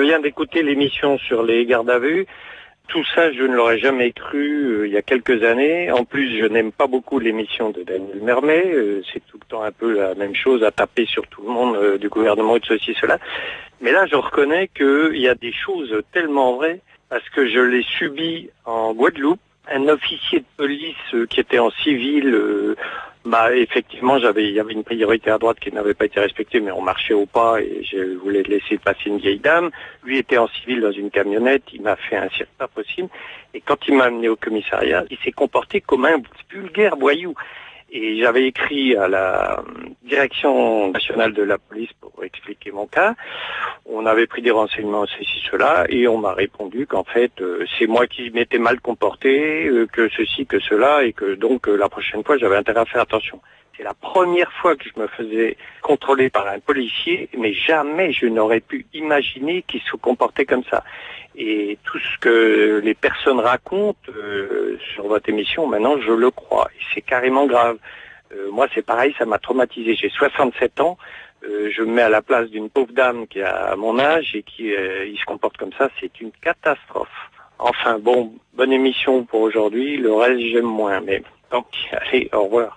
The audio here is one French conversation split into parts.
viens d'écouter l'émission sur les gardes à vue. Tout ça, je ne l'aurais jamais cru il y a quelques années. En plus, je n'aime pas beaucoup l'émission de Daniel Mermet. C'est tout le temps un peu la même chose, à taper sur tout le monde du gouvernement et de ceci, cela. Mais là, je reconnais qu'il y a des choses tellement vraies, parce que je l'ai subi en Guadeloupe. Un officier de police qui était en civil, effectivement, il y avait une priorité à droite qui n'avait pas été respectée, mais on marchait au pas et je voulais laisser passer une vieille dame. Lui était en civil dans une camionnette, il m'a fait un cirque pas possible. Et quand il m'a amené au commissariat, il s'est comporté comme un vulgaire voyou. Et j'avais écrit à la direction nationale de la police pour expliquer mon cas. On avait pris des renseignements, ceci, cela, et on m'a répondu qu'en fait, c'est moi qui m'étais mal comporté, que ceci, que cela, et que donc la prochaine fois, j'avais intérêt à faire attention. C'est la première fois que je me faisais contrôler par un policier, mais jamais je n'aurais pu imaginer qu'il se comportait comme ça. Et tout ce que les personnes racontent sur votre émission, maintenant, je le crois. Et c'est carrément grave. Moi, c'est pareil, ça m'a traumatisé. J'ai 67 ans. Je me mets à la place d'une pauvre dame qui a mon âge et qui il se comporte comme ça. C'est une catastrophe. Enfin, bon, bonne émission pour aujourd'hui. Le reste, j'aime moins. Mais tant pis. Allez, au revoir.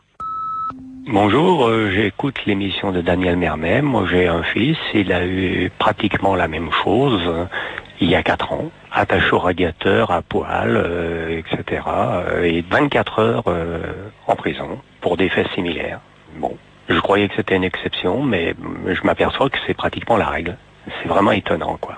Bonjour, j'écoute l'émission de Daniel Mermet. Moi, j'ai un fils. Il a eu pratiquement la même chose il y a 4 ans. Attaché au radiateur, à poil, etc. Et 24 heures en prison pour des faits similaires. Bon, je croyais que c'était une exception, mais je m'aperçois que c'est pratiquement la règle. C'est vraiment étonnant, quoi.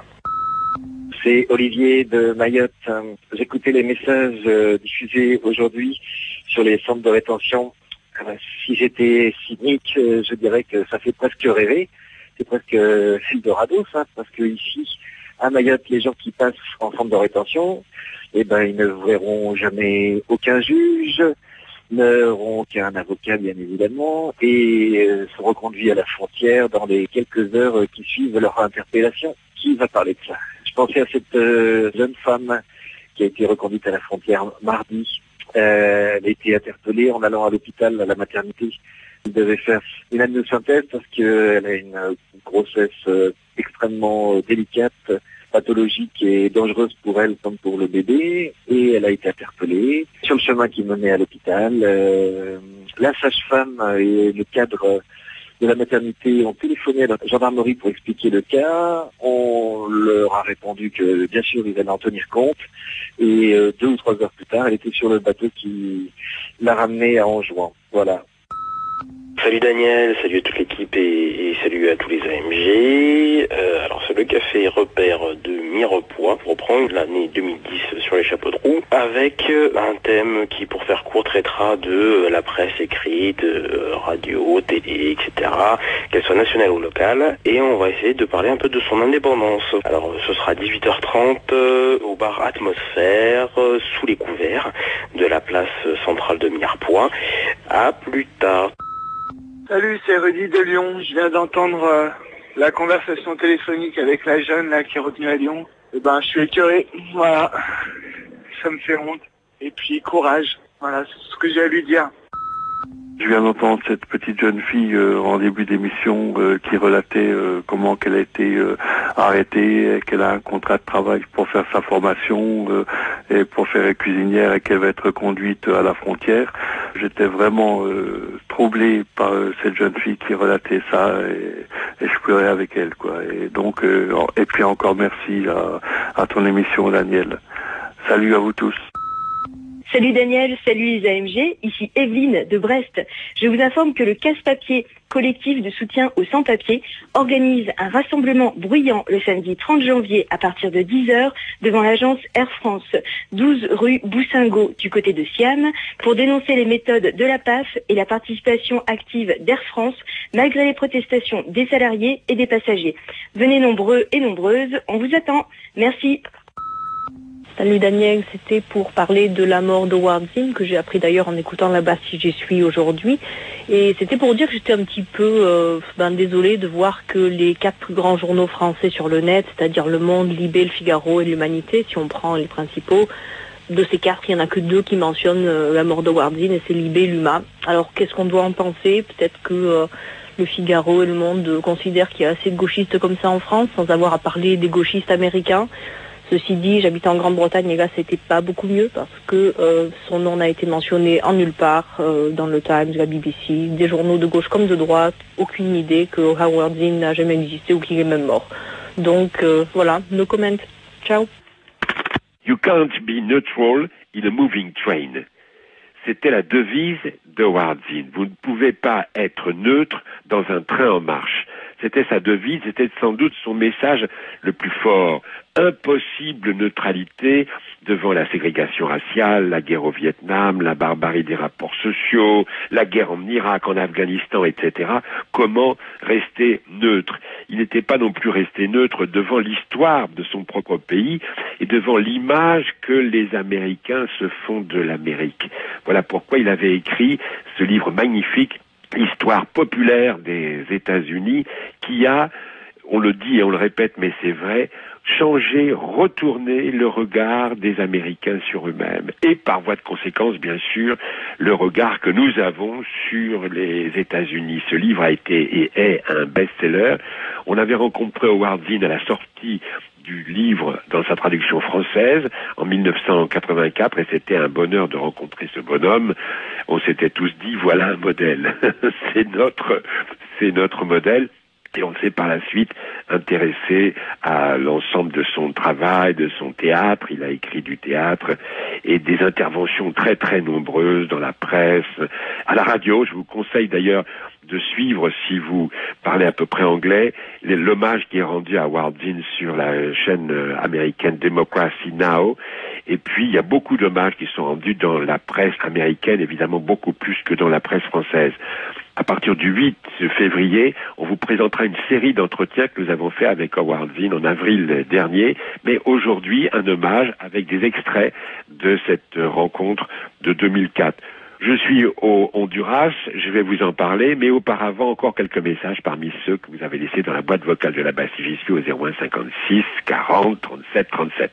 C'est Olivier de Mayotte. J'écoutais les messages diffusés aujourd'hui sur les centres de rétention. Si j'étais cynique, je dirais que ça fait presque rêver. C'est presque Eldorado, ça, parce que ici, à Mayotte, les gens qui passent en centre de rétention, ils ne verront jamais aucun juge, n'auront aucun avocat, bien évidemment, et sont reconduits à la frontière dans les quelques heures qui suivent leur interpellation. Qui va parler de ça? Je pensais à cette jeune femme qui a été reconduite à la frontière mardi. Elle a été interpellée en allant à l'hôpital, à la maternité. Elle devait faire une amniosynthèse parce qu'elle a une grossesse extrêmement délicate, pathologique et dangereuse pour elle comme pour le bébé. Et elle a été interpellée sur le chemin qui menait à l'hôpital. La sage-femme et le cadre de la maternité ont téléphoné à la gendarmerie pour expliquer le cas. On leur a répondu que bien sûr ils allaient en tenir compte. Et 2 ou 3 heures plus tard, elle était sur le bateau qui l'a ramenée à Anjouan. Voilà. Salut Daniel, salut à toute l'équipe et salut à tous les AMG. Alors c'est le café repère de Mirepoix, pour reprendre l'année 2010 sur les chapeaux de roue, avec un thème qui, pour faire court, traitera de la presse écrite, radio, télé, etc., qu'elle soit nationale ou locale, et on va essayer de parler un peu de son indépendance. Alors ce sera 18h30 au bar Atmosphère, sous les couverts de la place centrale de Mirepoix. À plus tard. Salut, c'est Rudy de Lyon. Je viens d'entendre la conversation téléphonique avec la jeune là qui est retenue à Lyon. Je suis écœuré. Voilà. Ça me fait honte. Et puis courage. Voilà, c'est ce que j'ai à lui dire. Je viens d'entendre cette petite jeune fille en début d'émission qui relatait comment qu'elle a été arrêtée, qu'elle a un contrat de travail pour faire sa formation et pour faire cuisinière et qu'elle va être conduite à la frontière. J'étais vraiment troublé par cette jeune fille qui relatait ça et je pleurais avec elle, quoi. Et donc et puis encore merci à ton émission, Daniel. Salut à vous tous. Salut Daniel, salut les AMG, ici Evelyne de Brest. Je vous informe que le Casse-Papier, collectif de soutien aux sans-papiers, organise un rassemblement bruyant le samedi 30 janvier à partir de 10h devant l'agence Air France, 12 rue Boussingault du côté de Siam, pour dénoncer les méthodes de la PAF et la participation active d'Air France malgré les protestations des salariés et des passagers. Venez nombreux et nombreuses, on vous attend. Merci. Salut Daniel, c'était pour parler de la mort d'Howard Zinn, que j'ai appris d'ailleurs en écoutant là-bas si j'y suis aujourd'hui. Et c'était pour dire que j'étais un petit peu désolée de voir que les 4 plus grands journaux français sur le net, c'est-à-dire Le Monde, Libé, Le Figaro et l'Humanité, si on prend les principaux, de ces 4, il n'y en a que 2 qui mentionnent la mort d'Howard Zinn, et c'est Libé et l'Huma. Alors qu'est-ce qu'on doit en penser? Peut-être que Le Figaro et Le Monde considèrent qu'il y a assez de gauchistes comme ça en France, sans avoir à parler des gauchistes américains. Ceci dit, j'habite en Grande-Bretagne et là c'était pas beaucoup mieux parce que son nom n'a été mentionné en nulle part dans le Times, la BBC, des journaux de gauche comme de droite, aucune idée que Howard Zinn n'a jamais existé ou qu'il est même mort. Donc voilà, no comment. Ciao. You can't be neutral in a moving train. C'était la devise de Howard Zinn. Vous ne pouvez pas être neutre dans un train en marche. C'était sa devise, c'était sans doute son message le plus fort. Impossible neutralité devant la ségrégation raciale, la guerre au Vietnam, la barbarie des rapports sociaux, la guerre en Irak, en Afghanistan, etc. Comment rester neutre? Il n'était pas non plus resté neutre devant l'histoire de son propre pays et devant l'image que les Américains se font de l'Amérique. Voilà pourquoi il avait écrit ce livre magnifique, Histoire populaire des États-Unis, qui a, on le dit et on le répète, mais c'est vrai, changé, retourné le regard des Américains sur eux-mêmes. Et par voie de conséquence, bien sûr, le regard que nous avons sur les États-Unis. Ce livre a été et est un best-seller. On avait rencontré Howard Zinn à la sortie du livre dans sa traduction française en 1984 et c'était un bonheur de rencontrer ce bonhomme. On s'était tous dit voilà un modèle. c'est notre modèle. Et on s'est par la suite intéressé à l'ensemble de son travail, de son théâtre. Il a écrit du théâtre et des interventions très très nombreuses dans la presse, à la radio. Je vous conseille d'ailleurs de suivre, si vous parlez à peu près anglais, l'hommage qui est rendu à Howard Zinn sur la chaîne américaine Democracy Now! Et puis, il y a beaucoup d'hommages qui sont rendus dans la presse américaine, évidemment beaucoup plus que dans la presse française. À partir du 8 février, on vous présentera une série d'entretiens que nous avons fait avec Howard Zinn en avril dernier, mais aujourd'hui, un hommage avec des extraits de cette rencontre de 2004. Je suis au Honduras, je vais vous en parler, mais auparavant, encore quelques messages parmi ceux que vous avez laissés dans la boîte vocale de la Bastille. J'y suis au 01 56 40 37 37.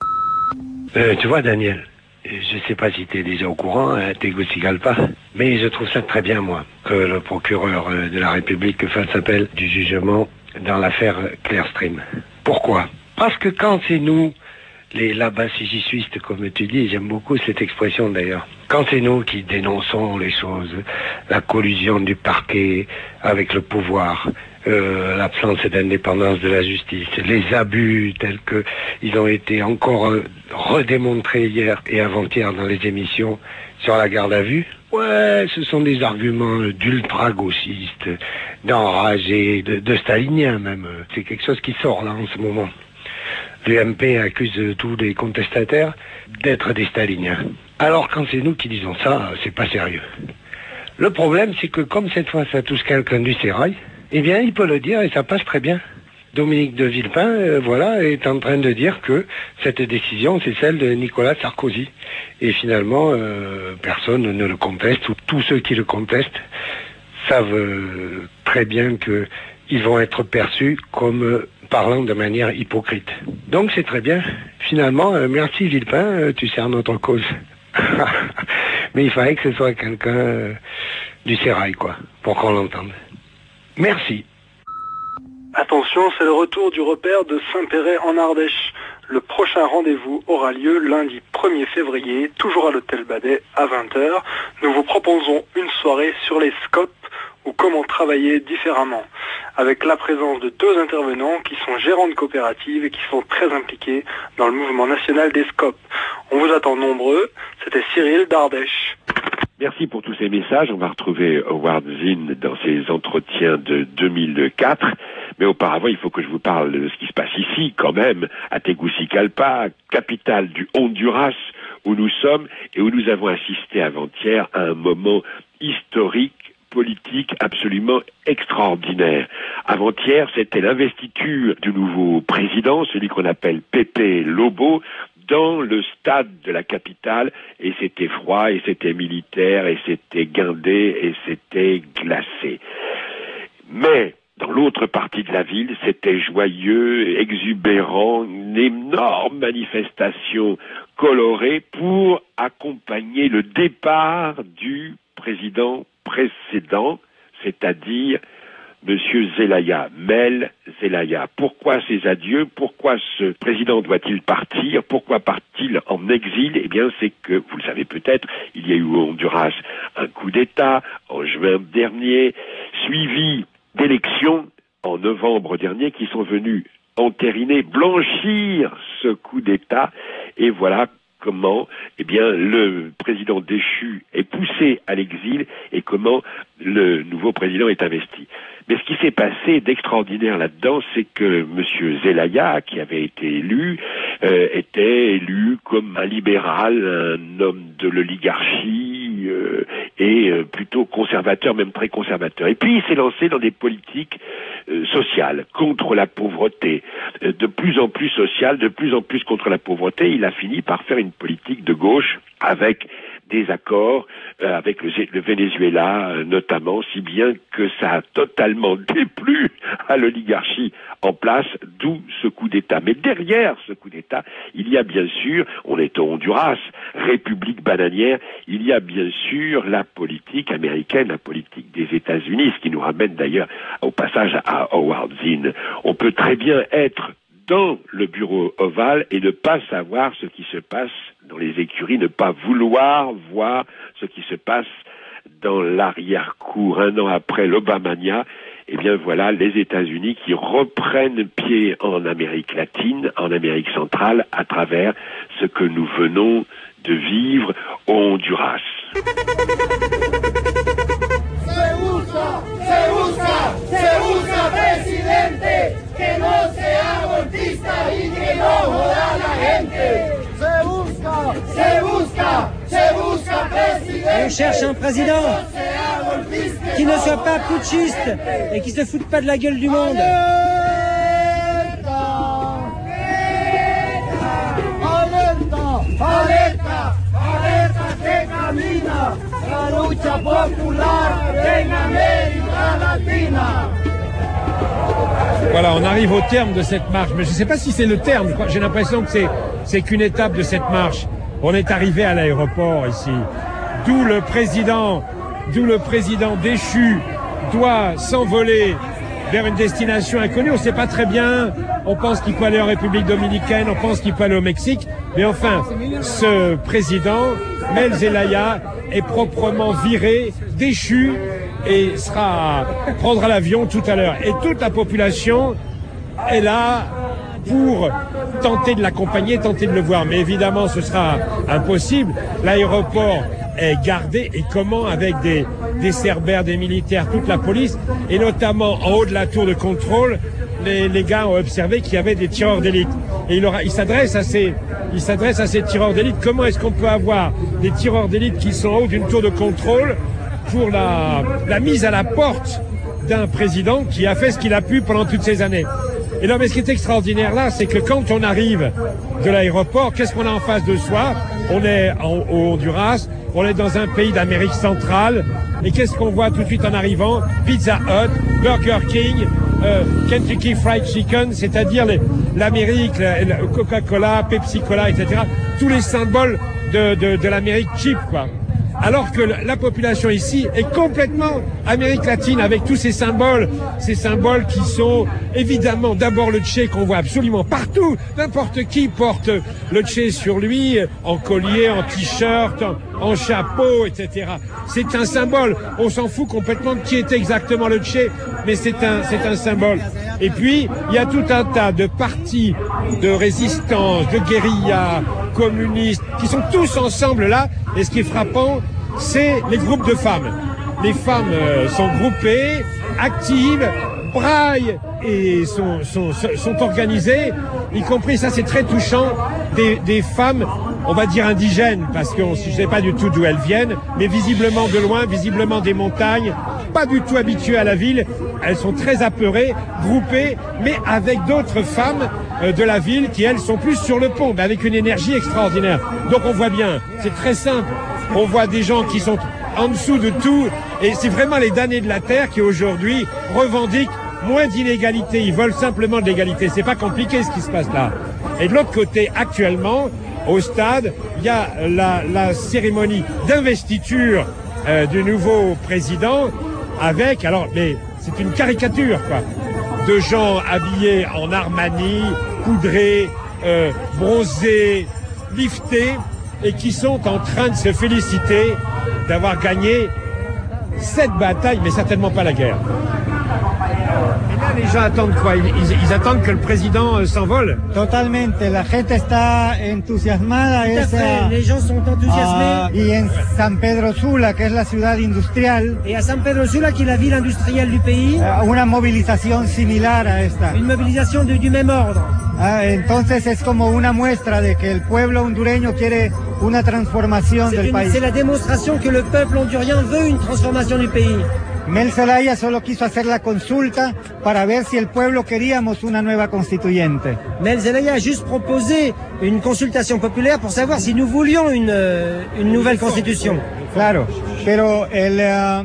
Tu vois, Daniel, je sais pas si tu es déjà au courant, Tegucigalpa, mais je trouve ça très bien, moi, que le procureur de la République fasse appel du jugement dans l'affaire Clearstream. Pourquoi? Parce que quand c'est nous, les labassigistes, comme tu dis, j'aime beaucoup cette expression d'ailleurs, quand c'est nous qui dénonçons les choses, la collusion du parquet avec le pouvoir, l'absence d'indépendance de la justice, les abus tels que ils ont été encore redémontrés hier et avant-hier dans les émissions sur la garde à vue. Ouais, ce sont des arguments d'ultra-gauchistes, d'enragés, de staliniens même. C'est quelque chose qui sort là en ce moment. L'UMP accuse tous les contestataires d'être des staliniens. Alors quand c'est nous qui disons ça, c'est pas sérieux. Le problème, c'est que comme cette fois ça touche quelqu'un du sérail, eh bien il peut le dire et ça passe très bien. Dominique de Villepin, voilà, est en train de dire que cette décision, c'est celle de Nicolas Sarkozy. Et finalement, personne ne le conteste, ou tous ceux qui le contestent savent très bien qu'ils vont être perçus comme parlant de manière hypocrite. Donc c'est très bien. Finalement, merci Villepin, tu sers notre cause. Mais il fallait que ce soit quelqu'un du sérail, quoi, pour qu'on l'entende. Merci. Attention, c'est le retour du repère de Saint-Péray en Ardèche. Le prochain rendez-vous aura lieu lundi 1er février, toujours à l'hôtel Badet, à 20h. Nous vous proposons une soirée sur les scopes ou comment travailler différemment, avec la présence de 2 intervenants qui sont gérants de coopératives et qui sont très impliqués dans le mouvement national des scopes. On vous attend nombreux, c'était Cyril d'Ardèche. Merci pour tous ces messages. On va retrouver Howard Zinn dans ses entretiens de 2004. Mais auparavant, il faut que je vous parle de ce qui se passe ici, quand même, à Tegucigalpa, capitale du Honduras, où nous sommes et où nous avons assisté avant-hier à un moment historique, politique absolument extraordinaire. Avant-hier, c'était l'investiture du nouveau président, celui qu'on appelle Pepe Lobo, dans le stade de la capitale, et c'était froid, et c'était militaire, et c'était guindé, et c'était glacé. Mais dans l'autre partie de la ville, c'était joyeux, exubérant, une énorme manifestation colorée pour accompagner le départ du président précédent, c'est-à-dire Monsieur Zelaya, Mel Zelaya. Pourquoi ces adieux? Pourquoi ce président doit-il partir? Pourquoi part-il en exil? Eh bien, c'est que, vous le savez peut-être, il y a eu au Honduras un coup d'État en juin dernier, suivi d'élections en novembre dernier qui sont venues entériner, blanchir ce coup d'État. Et voilà comment, eh bien, le président déchu est poussé à l'exil et comment le nouveau président est investi. Mais ce qui s'est passé d'extraordinaire là-dedans, c'est que M. Zelaya, qui avait été élu, était élu comme un libéral, un homme de l'oligarchie et plutôt conservateur, même très conservateur. Et puis il s'est lancé dans des politiques sociales, contre la pauvreté, de plus en plus sociales, de plus en plus contre la pauvreté. Il a fini par faire une politique de gauche avec des accords avec le Venezuela notamment, si bien que ça a totalement déplu à l'oligarchie en place, d'où ce coup d'État. Mais derrière ce coup d'État, il y a bien sûr, on est au Honduras, république bananière, il y a bien sûr la politique américaine, la politique des États-Unis, ce qui nous ramène d'ailleurs au passage à Howard Zinn. On peut très bien être dans le bureau ovale et ne pas savoir ce qui se passe dans les écuries, ne pas vouloir voir ce qui se passe dans l'arrière-cour. Un an après l'Obamania, eh bien voilà les États-Unis qui reprennent pied en Amérique latine, en Amérique centrale, à travers ce que nous venons de vivre au Honduras. Se busca presidente que no sea golpista y que no joda a la gente. Se busca presidente. On cherche un président qui ne soit pas putschiste et qui se foute pas de la gueule du monde. Alerta que camina la lucha popular en América Latina. Voilà, on arrive au terme de cette marche, mais je ne sais pas si c'est le terme. J'ai l'impression que c'est qu'une étape de cette marche. On est arrivé à l'aéroport ici, d'où le président déchu doit s'envoler vers une destination inconnue. On ne sait pas très bien. On pense qu'il peut aller en République dominicaine, on pense qu'il peut aller au Mexique. Mais enfin, ce président, Mel Zelaya, est proprement viré, déchu, et prendra l'avion tout à l'heure. Et toute la population est là pour tenter de l'accompagner, tenter de le voir. Mais évidemment, ce sera impossible. L'aéroport est gardé, et comment, avec des cerbères, des militaires, toute la police, et notamment en haut de la tour de contrôle, les gars ont observé qu'il y avait des tireurs d'élite. Et il s'adresse à ces tireurs d'élite. Comment est-ce qu'on peut avoir des tireurs d'élite qui sont en haut d'une tour de contrôle pour la mise à la porte d'un président qui a fait ce qu'il a pu pendant toutes ces années? Et là, mais ce qui est extraordinaire là, c'est que quand on arrive de l'aéroport, qu'est-ce qu'on a en face de soi? On est au Honduras, on est dans un pays d'Amérique centrale, et qu'est-ce qu'on voit tout de suite en arrivant? Pizza Hut, Burger King, Kentucky Fried Chicken, c'est-à-dire l'Amérique, Coca-Cola, Pepsi-Cola, etc. Tous les symboles de l'Amérique cheap, quoi. Alors que la population ici est complètement Amérique latine, avec tous ces symboles qui sont évidemment d'abord le Che qu'on voit absolument partout. N'importe qui porte le Che sur lui, en collier, en t-shirt, en chapeau, etc. C'est un symbole. On s'en fout complètement de qui est exactement le Che, mais c'est un symbole. Et puis, il y a tout un tas de partis de résistance, de guérilla, communistes, qui sont tous ensemble là. Et ce qui est frappant, c'est les groupes de femmes. Les femmes sont groupées, actives, braillent et sont organisées, y compris, ça c'est très touchant, des femmes, on va dire indigènes, parce qu'on ne sait pas du tout d'où elles viennent, mais visiblement de loin, visiblement des montagnes, pas du tout habituées à la ville. Elles sont très apeurées, groupées, mais avec d'autres femmes de la ville qui, elles, sont plus sur le pont, mais avec une énergie extraordinaire. Donc on voit bien, c'est très simple. On voit des gens qui sont en dessous de tout, et c'est vraiment les damnés de la terre qui aujourd'hui revendiquent moins d'inégalité. Ils veulent simplement de l'égalité. C'est pas compliqué ce qui se passe là. Et de l'autre côté, actuellement, au stade, il y a la cérémonie d'investiture du nouveau président, avec, alors, mais c'est une caricature, quoi, de gens habillés en Armani, poudrés, bronzés, liftés, et qui sont en train de se féliciter d'avoir gagné cette bataille, mais certainement pas la guerre. Et là, les gens attendent quoi? Ils attendent que le président s'envole? Totalmente, la gente está entusiasmada. Les gens sont enthousiasmés. Y en San Pedro Sula, que es la ciudad industrial. Et à San Pedro Sula, qui est la ville industrielle du pays. Una movilización similar a esta. Une mobilisation du même ordre. Entonces es como una muestra de que el pueblo hondureño quiere una transformación del país. C'est la démonstration que le peuple hondurien veut une transformation du pays. Mel Zelaya solo quiso hacer la consulta para ver si el pueblo queríamos una nueva constituyente. Mel Zelaya a juste proposé une consultation populaire pour savoir si nous voulions une nouvelle constitution. Claro, pero él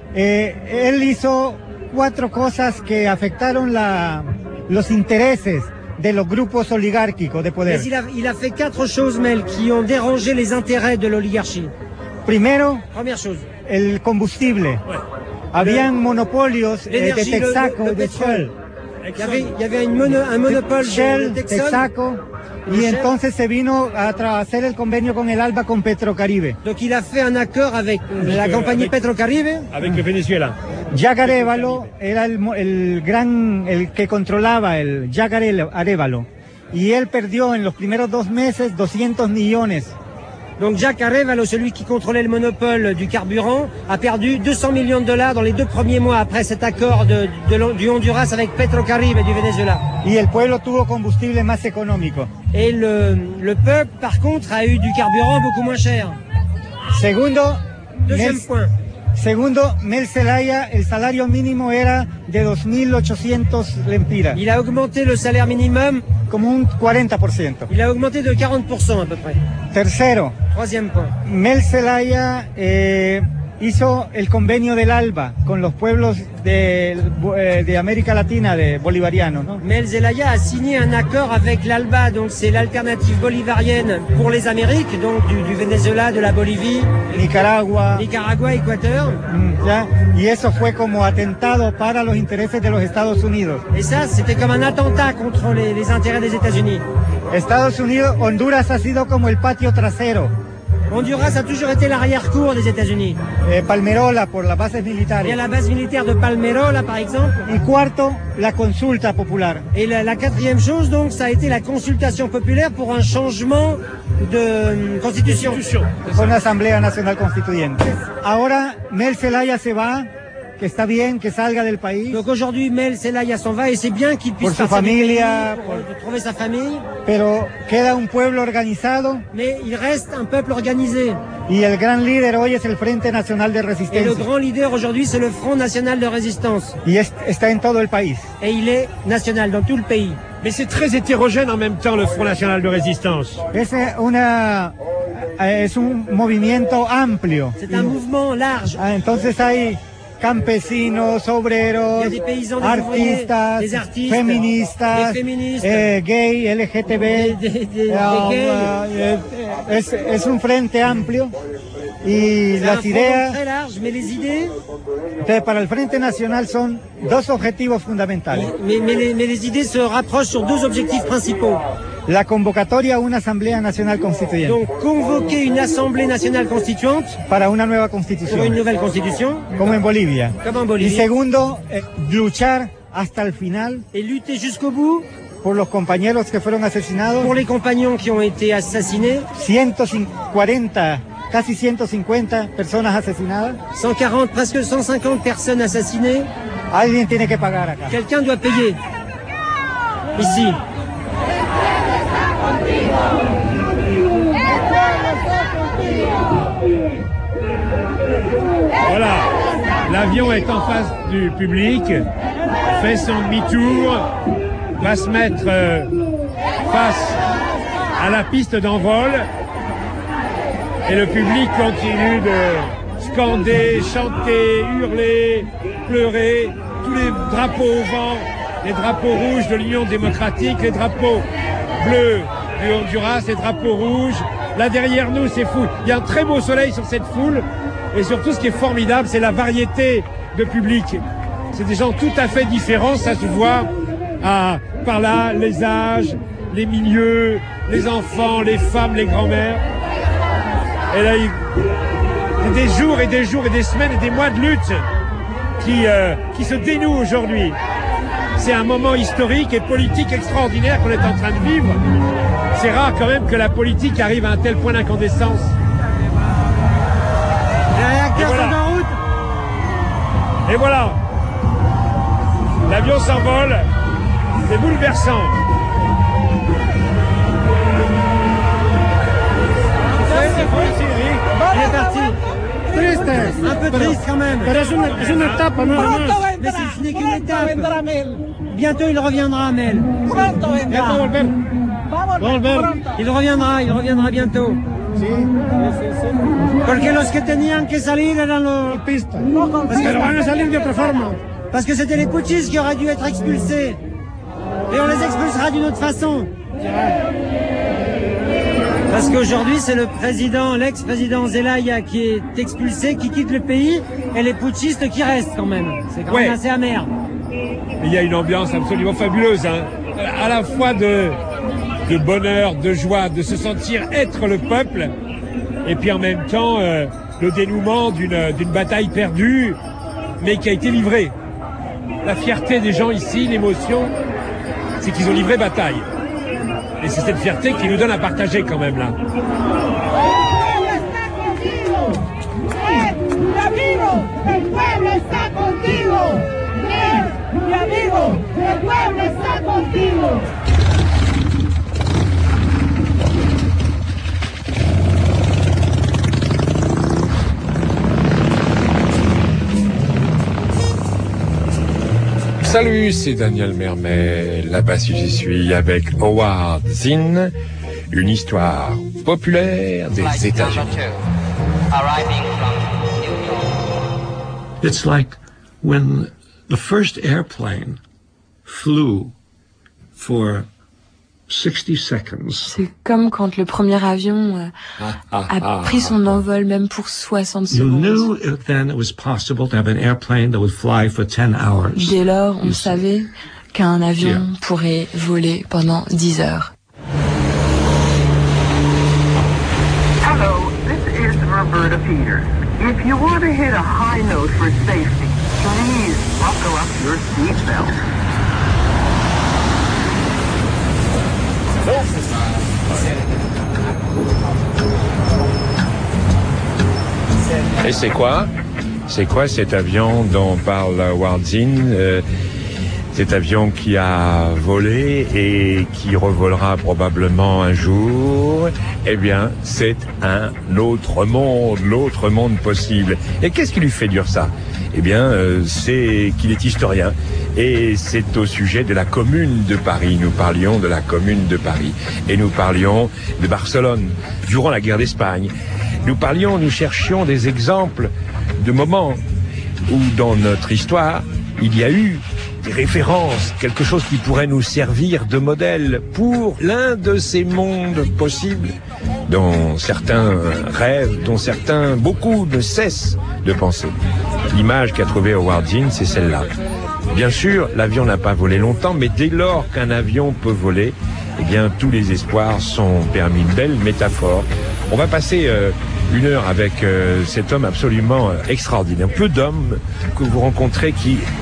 hizo 4 cosas que afectaron los intereses de los grupos oligárquicos de poder. Mais il a fait 4 choses, Mel, qui ont dérangé les intérêts de l'oligarchie. Première chose, el combustible. Ouais. Habían monopolios de Texaco, de Shell. Il y avait un monopole Shell, de Texaco, y entonces se vino a hacer el convenio con el ALBA con Petrocaribe. Donc il a fait un accord avec la compagnie Petrocaribe. Avec le Venezuela. Jack Arévalo era el que controlaba el Jack Arévalo. Y él perdió en los primeros 2 meses 200 millones. Donc Jack Arévalo, celui qui contrôlait le monopole du carburant, a perdu $200 millions dans les 2 premiers mois après cet accord du Honduras avec Petrocaribe et du Venezuela. Y el pueblo tuvo combustible más económico. Et le peuple, par contre, a eu du carburant beaucoup moins cher. Deuxième point. Segundo, Mel Zelaya, el salario mínimo era de 2.800 lempiras. Il a augmenté le salaire minimum como un 40%. Il a augmenté de 40% à peu près. Troisième point. Mel Zelaya hizo el convenio del ALBA con los pueblos de América Latina, de bolivarianos, ¿no? Mel Zelaya a signé un accord avec l'ALBA, donc c'est l'alternative bolivarienne pour les Amériques, donc du Venezuela, de la Bolivie, Nicaragua, Équateur. Y eso fue como atentado para los intereses de los Estados Unidos. Et ça, c'était comme un attentat contre les intérêts des États-Unis. Honduras ha sido como el patio trasero. Honduras a toujours été l'arrière-cour des États-Unis. Palmerola, por las bases militares. Il y a la base militaire de Palmerola, par exemple. Y cuarto, la consulta popular. Et la 4e chose, donc, ça a été la consultation populaire pour un changement de constitution. Con la Asamblea Nacional Constituyente. Ahora Mel Zelaya se va, que está bien, que salga del país. Donc aujourd'hui, Mel Zelaya s'en va et c'est bien qu'il puisse partir du pays, pour trouver sa famille. Pero queda un pueblo organizado. Mais il reste un peuple organisé. Y el gran líder hoy es el Frente Nacional de Resistencia. Et le grand leader aujourd'hui, c'est le Front National de Résistance. Y está en todo el país. Et il est national dans tout le pays. Mais c'est très hétérogène en même temps, le Front National de Résistance. Es un movimiento amplio. C'est un mouvement large. Entonces hay campesinos, obreros, artistas, feministas, gay, LGTB. Es un frente amplio y las ideas para el Frente Nacional son 2 objetivos fundamentales. Mais les idées se rapprochent sur 2 objectifs principaux. La convocatoria a una Asamblea Nacional Constituyente. Donc convoquer une Assemblée Nationale Constituante para una nueva constitución. Pour une nouvelle constitution. Como en Bolivia. Comme en Bolivie. Y segundo, luchar hasta el final. Et lutter jusqu'au bout. Por los compañeros que fueron asesinados. Pour les compagnons qui ont été assassinés. Casi 150 personas asesinadas. 140, presque 150 personnes assassinées. Alguien tiene que pagar acá. Quelqu'un doit payer. Ici. Voilà, l'avion est en face du public, fait son demi-tour, va se mettre face à la piste d'envol et le public continue de scander, chanter, hurler, pleurer, tous les drapeaux au vent, les drapeaux rouges de l'Union démocratique, les drapeaux bleus du Honduras, les drapeaux rouges. Là derrière nous, c'est fou. Il y a un très beau soleil sur cette foule. Et surtout, ce qui est formidable, c'est la variété de public C'est des gens tout à fait différents, ça se voit par là, les âges, les milieux, les enfants, les femmes, les grands-mères. Et là, il y a des jours et des jours et des semaines et des mois de lutte qui se dénouent aujourd'hui. C'est un moment historique et politique extraordinaire qu'on est en train de vivre. C'est rare quand même que la politique arrive à un tel point d'incandescence. Et voilà. L'avion s'envole. C'est bouleversant. Il est parti. Triste, un peu triste quand même. Mais ce n'est qu'une étape. Bientôt il reviendra, Mel. Il reviendra bientôt. Porque los que tenían que salir eran los pistas. Pero van a salir de otra forma. Parce que c'était les putschistes qui auraient dû être expulsés. Et on les expulsera d'une autre façon. Parce qu'aujourd'hui, c'est le président, l'ex-président Zelaya qui est expulsé, qui quitte le pays, et les putschistes qui restent quand même. C'est quand même assez amer. Il y a une ambiance absolument fabuleuse, hein. À la fois de bonheur, de joie, de se sentir être le peuple, et puis en même temps, le dénouement d'une bataille perdue, mais qui a été livrée. La fierté des gens ici, l'émotion, c'est qu'ils ont livré bataille. Et c'est cette fierté qui nous donne à partager quand même là. Salut, c'est Daniel Mermet, là-bas si j'y suis, avec Howard Zinn, une histoire populaire des États-Unis. It's like when the first airplane flew for 60 seconds. C'est comme quand le premier avion a pris son envol même pour 60 secondes. You knew then it was possible to have an airplane that would fly for 10 hours. Dès lors, on savait qu'un avion pourrait voler pendant 10 heures. Hello, this is Roberta Peters. If you want to hit a high note for safety, please buckle up your seatbelt. Et c'est quoi? C'est quoi cet avion dont parle Howard Zinn? Cet avion qui a volé et qui revolera probablement un jour, eh bien, c'est un autre monde, l'autre monde possible. Et qu'est-ce qui lui fait dire ça? Eh bien, c'est qu'il est historien. Et c'est au sujet de la Commune de Paris. Nous parlions de la Commune de Paris. Et nous parlions de Barcelone, durant la guerre d'Espagne. Nous cherchions des exemples de moments où, dans notre histoire, il y a eu des références, quelque chose qui pourrait nous servir de modèle pour l'un de ces mondes possibles dont certains rêvent, dont certains, beaucoup ne cessent de penser. L'image qu'a trouvée Howard Zinn, c'est celle-là. Bien sûr, l'avion n'a pas volé longtemps, mais dès lors qu'un avion peut voler, eh bien, tous les espoirs sont permis. Une belle métaphore. On va passer une heure avec cet homme absolument extraordinaire. Peu d'hommes que vous rencontrez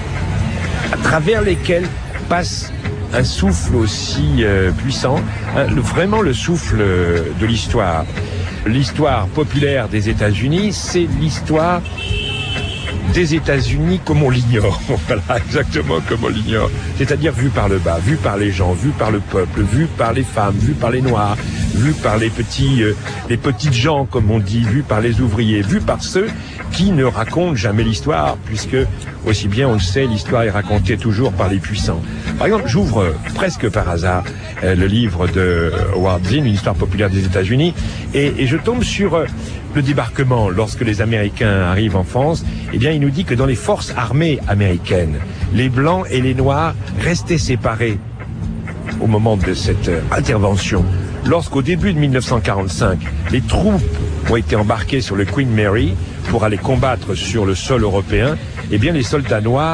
à travers lesquels passe un souffle aussi puissant, vraiment le souffle de l'histoire. L'histoire populaire des États-Unis, c'est l'histoire des États-Unis comme on l'ignore. Voilà, exactement comme on l'ignore. C'est-à-dire vu par le bas, vu par les gens, vu par le peuple, vu par les femmes, vu par les noirs, vu par les petites gens, comme on dit, vu par les ouvriers, vu par ceux qui ne racontent jamais l'histoire, puisque, aussi bien on le sait, l'histoire est racontée toujours par les puissants. Par exemple, j'ouvre presque par hasard le livre de Howard Zinn, une histoire populaire des États-Unis, et je tombe sur le débarquement. Lorsque les Américains arrivent en France, eh bien, il nous dit que dans les forces armées américaines, les Blancs et les Noirs restaient séparés au moment de cette intervention. Lorsqu'au début de 1945, les troupes ont été embarquées sur le Queen Mary pour aller combattre sur le sol européen, eh bien, les soldats noirs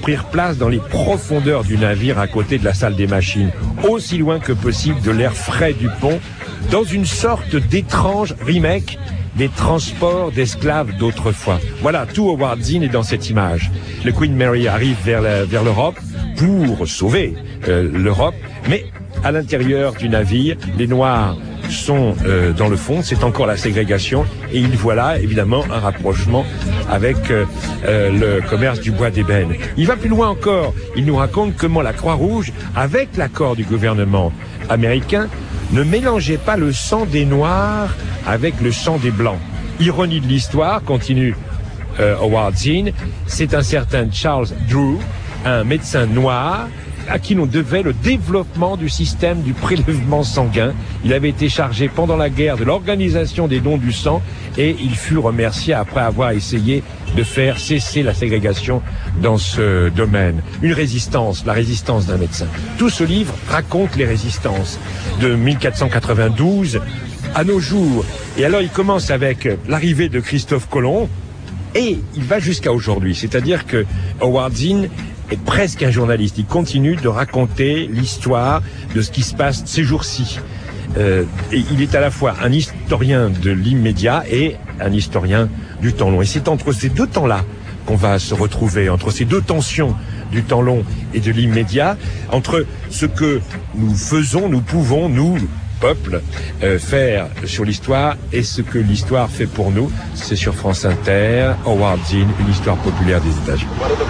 prirent place dans les profondeurs du navire à côté de la salle des machines, aussi loin que possible de l'air frais du pont, dans une sorte d'étrange remake des transports d'esclaves d'autrefois. Voilà, tout Howard Zinn est dans cette image. Le Queen Mary arrive vers l'Europe pour sauver l'Europe, mais à l'intérieur du navire, les Noirs sont dans le fond, c'est encore la ségrégation, et il voit là évidemment un rapprochement avec le commerce du bois d'ébène. Il va plus loin encore, il nous raconte comment la Croix-Rouge, avec l'accord du gouvernement américain, ne mélangeait pas le sang des Noirs avec le sang des Blancs. Ironie de l'histoire, continue Howard Zinn, c'est un certain Charles Drew, un médecin noir, à qui l'on devait le développement du système du prélèvement sanguin. Il avait été chargé pendant la guerre de l'organisation des dons du sang et il fut remercié après avoir essayé de faire cesser la ségrégation dans ce domaine. Une résistance, la résistance d'un médecin. Tout ce livre raconte les résistances de 1492 à nos jours. Et alors il commence avec l'arrivée de Christophe Colomb et il va jusqu'à aujourd'hui. C'est-à-dire que Howard Zinn est presque un journaliste. Il continue de raconter l'histoire de ce qui se passe ces jours-ci. Et il est à la fois un historien de l'immédiat et un historien du temps long. Et c'est entre ces deux temps-là qu'on va se retrouver, entre ces deux tensions du temps long et de l'immédiat, entre ce que nous faisons, nous pouvons, nous, peuple, faire sur l'histoire et ce que l'histoire fait pour nous. C'est sur France Inter, Howard Zinn, une histoire populaire des États-Unis.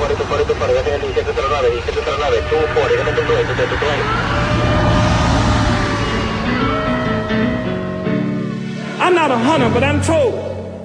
I'm not a hunter, but I'm told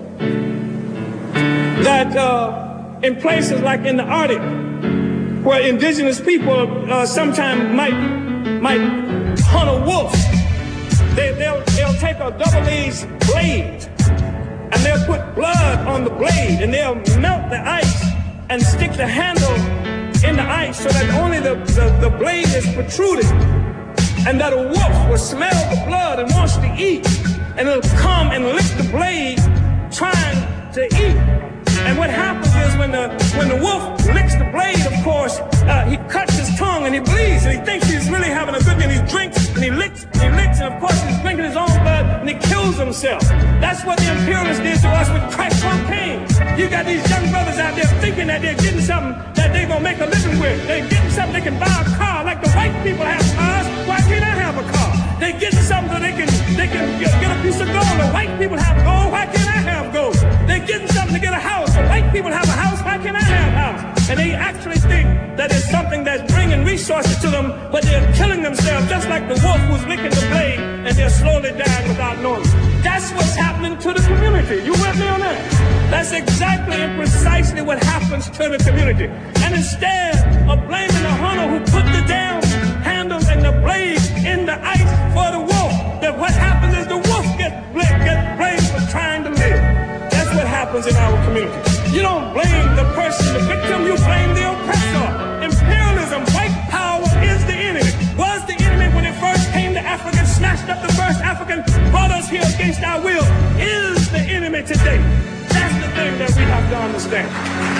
that in places like in the Arctic, where indigenous people sometimes might hunt a wolf, they'll take a double-edged blade and they'll put blood on the blade and they'll melt the ice and stick the handle in the ice so that only the blade is protruding, and that a wolf will smell the blood and wants to eat, and it'll come and lick the blade trying to eat. And what happens is when the wolf licks the blade, of course, he cuts his tongue and he bleeds and he thinks he's really having a good day, and he drinks and he licks, and of course he's drinking his own blood and he kills himself. That's what the imperialists did to us with crack cocaine. You got these young brothers out there thinking that they're getting something that they're gonna make a living with. They're getting something they can buy a car like the white people have cars. Why can't I have a car? They're getting something so they can get a piece of gold. The white people have gold. Why can't I have gold? They're getting something to get a house. The white people have a house. Why can't I have a house? And they actually think that it's something that's bringing resources to them, but they're killing themselves just like the wolf who's licking the blade, and they're slowly dying without knowing. That's what's happening to the community. You with me on that? That's exactly and precisely what happens to the community. And instead of blaming the hunter who put the damn handles and the blade in the ice for the wolf, that what happens is the wolf gets blamed for trying to live. That's what happens in our community. You don't blame the person, the victim, you blame the oppressor. Imperialism, white power is the enemy. Was the enemy when it first came to Africa, snatched up the first African, brought us here against our will, is the enemy today. That's the thing that we have to understand.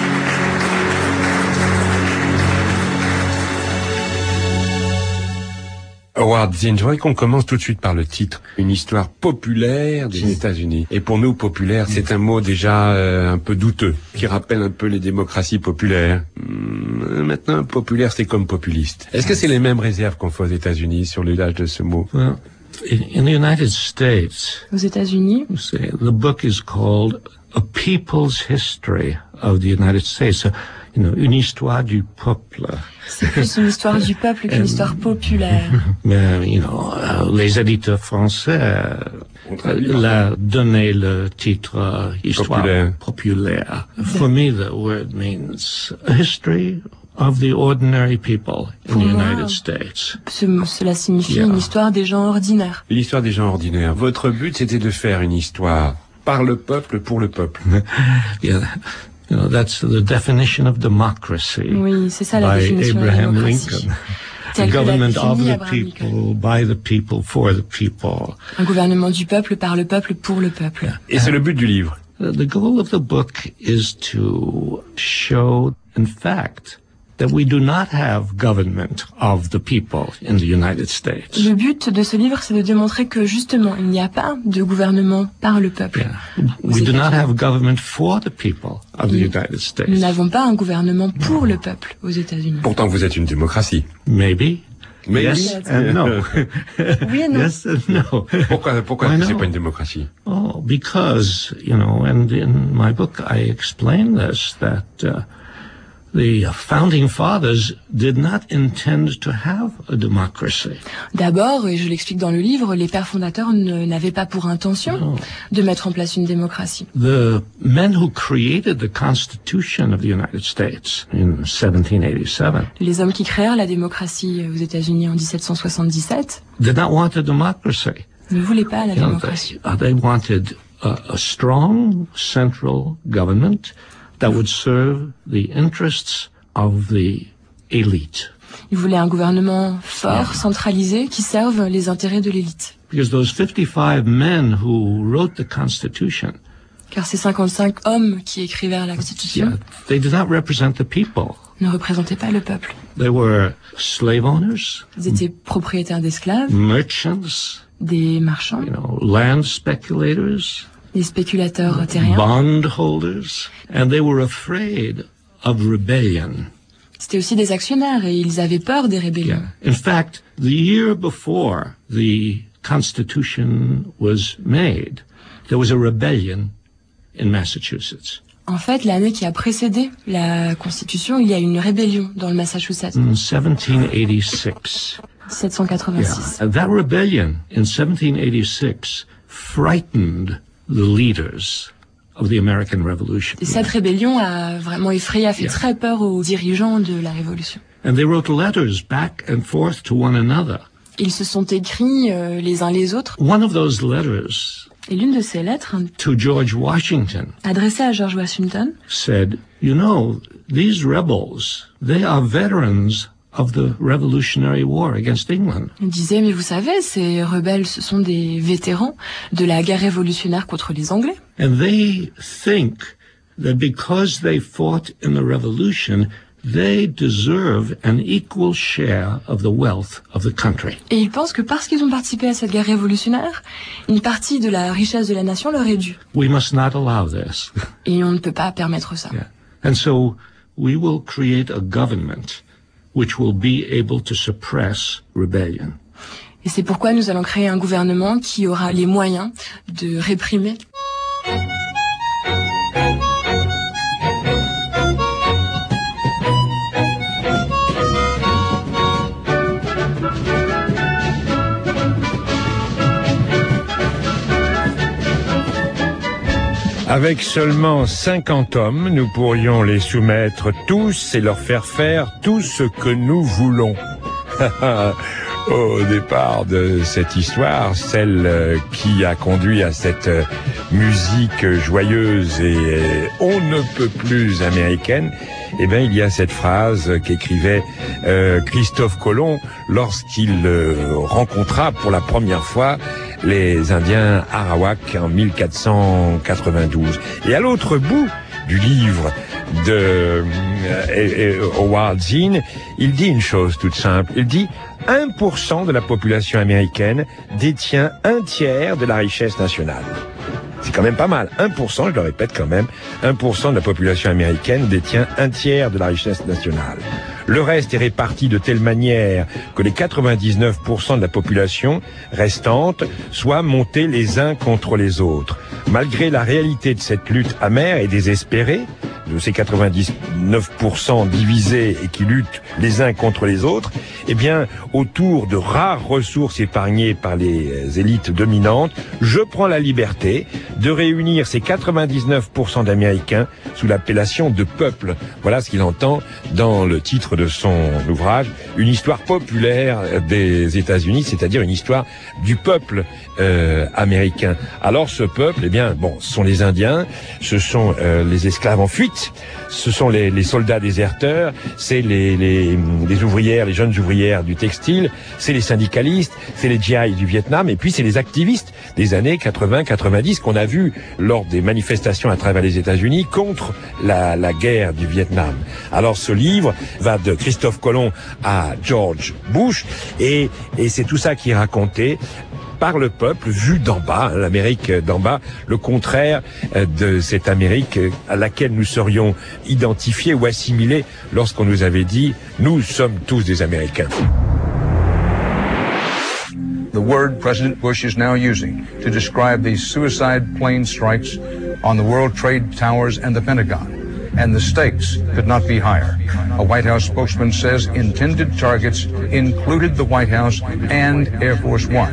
Howard Zinn, j'aimerais qu'on commence tout de suite par le titre. Une histoire populaire des États-Unis. Et pour nous, populaire, c'est un mot déjà un peu douteux, qui rappelle un peu les démocraties populaires. Maintenant, populaire, c'est comme populiste. Est-ce que c'est les mêmes réserves qu'on fait aux États-Unis sur l'usage de ce mot? Well, in the United States, aux États-Unis, the book is called A People's History of the United States. So, une histoire du peuple. C'est plus une histoire du peuple qu'une histoire populaire. Mais, les éditeurs français l'a donné le titre histoire populaire. For me, the word means a history of the ordinary people in the United States. Cela signifie une histoire des gens ordinaires. Une histoire des gens ordinaires. Votre but, c'était de faire une histoire par le peuple, pour le peuple. That's the definition of democracy. Oui, c'est ça la définition de la démocratie. The government of the people, by the people, for the people. Un gouvernement du peuple, par le peuple, pour le peuple. Et c'est le but du livre. The goal of the book is to show, in fact, that we do not have government of the people in the United States. Le but de ce livre, c'est de démontrer que justement, il n'y a pas de gouvernement par le peuple. Yeah. We do not have government for the people of the United States. Nous n'avons pas un gouvernement pour le peuple aux États-Unis. Pourtant, vous êtes une démocratie. Maybe. Yes and no. Oui et non. Yes and no. Pourquoi c'est pas une démocratie? Oh, because, and in my book I explain this, that the founding fathers did not intend to have a democracy. D'abord, et je l'explique dans le livre, les pères fondateurs n'avaient pas pour intention de mettre en place une démocratie. The men who created the Constitution of the United States in 1787 Les hommes qui créèrent la démocratie aux États-Unis en 1777 did not want a democracy. ne voulaient pas la démocratie. They wanted a strong central government that would serve the interests of the elite. Ils voulaient un gouvernement fort, centralisé, qui serve les intérêts de l'élite. Because those 55 men who wrote the Constitution, car ces 55 hommes qui écrivirent la Constitution, they did not represent the people. Ne représentaient pas le peuple. They were slave owners. Ils étaient propriétaires d'esclaves. Merchants. Des marchands. Land speculators. Des spéculateurs terriens. Bondholders. And they were afraid of rebellion. C'était aussi des actionnaires et ils avaient peur des rébellions. In fact, the year before the Constitution was made, there was a rebellion in Massachusetts. En fait, l'année qui a précédé la Constitution, il y a eu une rébellion dans le Massachusetts. In 1786. 1786. Yeah. That rebellion in 1786 frightened the leaders of the American Revolution. Et cette rébellion a vraiment effrayé, a fait très peur aux dirigeants de la Révolution. And they wrote letters back and forth to one another. Ils se sont écrits les uns les autres. One of those letters et l'une de ces lettres, to George Washington, adressée à George Washington, said, these rebels, they are veterans of the Revolutionary War against England. Il disait, mais vous savez, ces rebelles, ce sont des vétérans de la guerre révolutionnaire contre les Anglais. And they think that because they fought in the Revolution, they deserve an equal share of the wealth of the country. Et ils pensent que parce qu'ils ont participé à cette guerre révolutionnaire, une partie de la richesse de la nation leur est due. We must not allow this. Et on ne peut pas permettre ça. Yeah. And so we will create a government which will be able to suppress rebellion. Et c'est pourquoi nous allons créer un gouvernement qui aura les moyens de réprimer. Avec seulement 50 hommes, nous pourrions les soumettre tous et leur faire faire tout ce que nous voulons. Au départ de cette histoire, celle qui a conduit à cette musique joyeuse et on ne peut plus américaine, il y a cette phrase qu'écrivait Christophe Colomb lorsqu'il rencontra pour la première fois les Indiens Arawak en 1492. Et à l'autre bout du livre de Howard Zinn, il dit une chose toute simple. Il dit 1% de la population américaine détient un tiers de la richesse nationale. C'est quand même pas mal. 1%, je le répète quand même, 1% de la population américaine détient un tiers de la richesse nationale. Le reste est réparti de telle manière que les 99% de la population restante soient montés les uns contre les autres. Malgré la réalité de cette lutte amère et désespérée, de ces 99% divisés et qui luttent les uns contre les autres, autour de rares ressources épargnées par les élites dominantes, je prends la liberté de réunir ces 99% d'Américains sous l'appellation de peuple. Voilà ce qu'il entend dans le titre de son ouvrage, une histoire populaire des États-Unis, c'est-à-dire une histoire du peuple américain. Alors ce peuple, ce sont les Indiens, ce sont les esclaves en fuite, ce sont les c'est les soldats déserteurs, c'est les ouvrières, les jeunes ouvrières du textile, c'est les syndicalistes, c'est les GI du Vietnam, et puis c'est les activistes des années 80-90 qu'on a vu lors des manifestations à travers les États-Unis contre la guerre du Vietnam. Alors ce livre va de Christophe Colomb à George Bush, et c'est tout ça qui est raconté par le peuple, vu d'en bas, l'Amérique d'en bas, le contraire de cette Amérique à laquelle nous serions identifiés ou assimilés lorsqu'on nous avait dit « nous sommes tous des Américains ». The word President Bush is now using to describe these suicide plane strikes on the World Trade Towers and the Pentagon. And the stakes could not be higher. A White House spokesman says intended targets included the White House and Air Force One.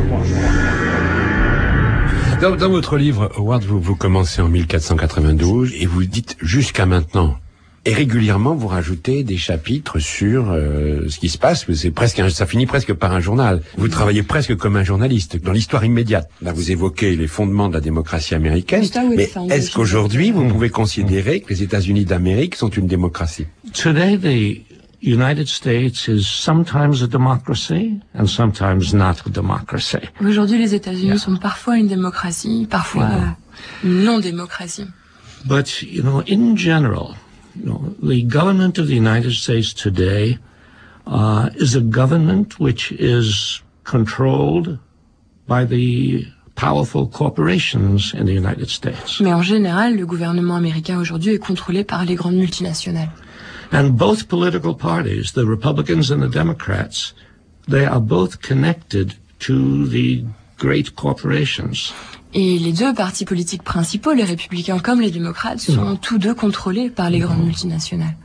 Dans votre livre, Howard, vous commencez en 1492 et vous dites jusqu'à maintenant. Et régulièrement, vous rajoutez des chapitres sur ce qui se passe. Ça finit presque par un journal. Vous travaillez presque comme un journaliste dans l'histoire immédiate. Là, vous évoquez les fondements de la démocratie américaine. Mais est-ce qu'aujourd'hui, vous pouvez considérer que les États-Unis d'Amérique sont une démocratie? Today, the United States is sometimes a democracy and sometimes not a democracy. Aujourd'hui, les États-Unis sont parfois une démocratie, parfois une non-démocratie. But, in general, the government of the United States today is a government which is controlled by the powerful corporations in the United States. Mais en général, le gouvernement américain aujourd'hui est contrôlé par les grandes multinationales. And both political parties, the Republicans and the Democrats, they are both connected to the great corporations. Et les deux partis politiques principaux, les républicains comme les démocrates, sont tous deux contrôlés par les grandes multinationales.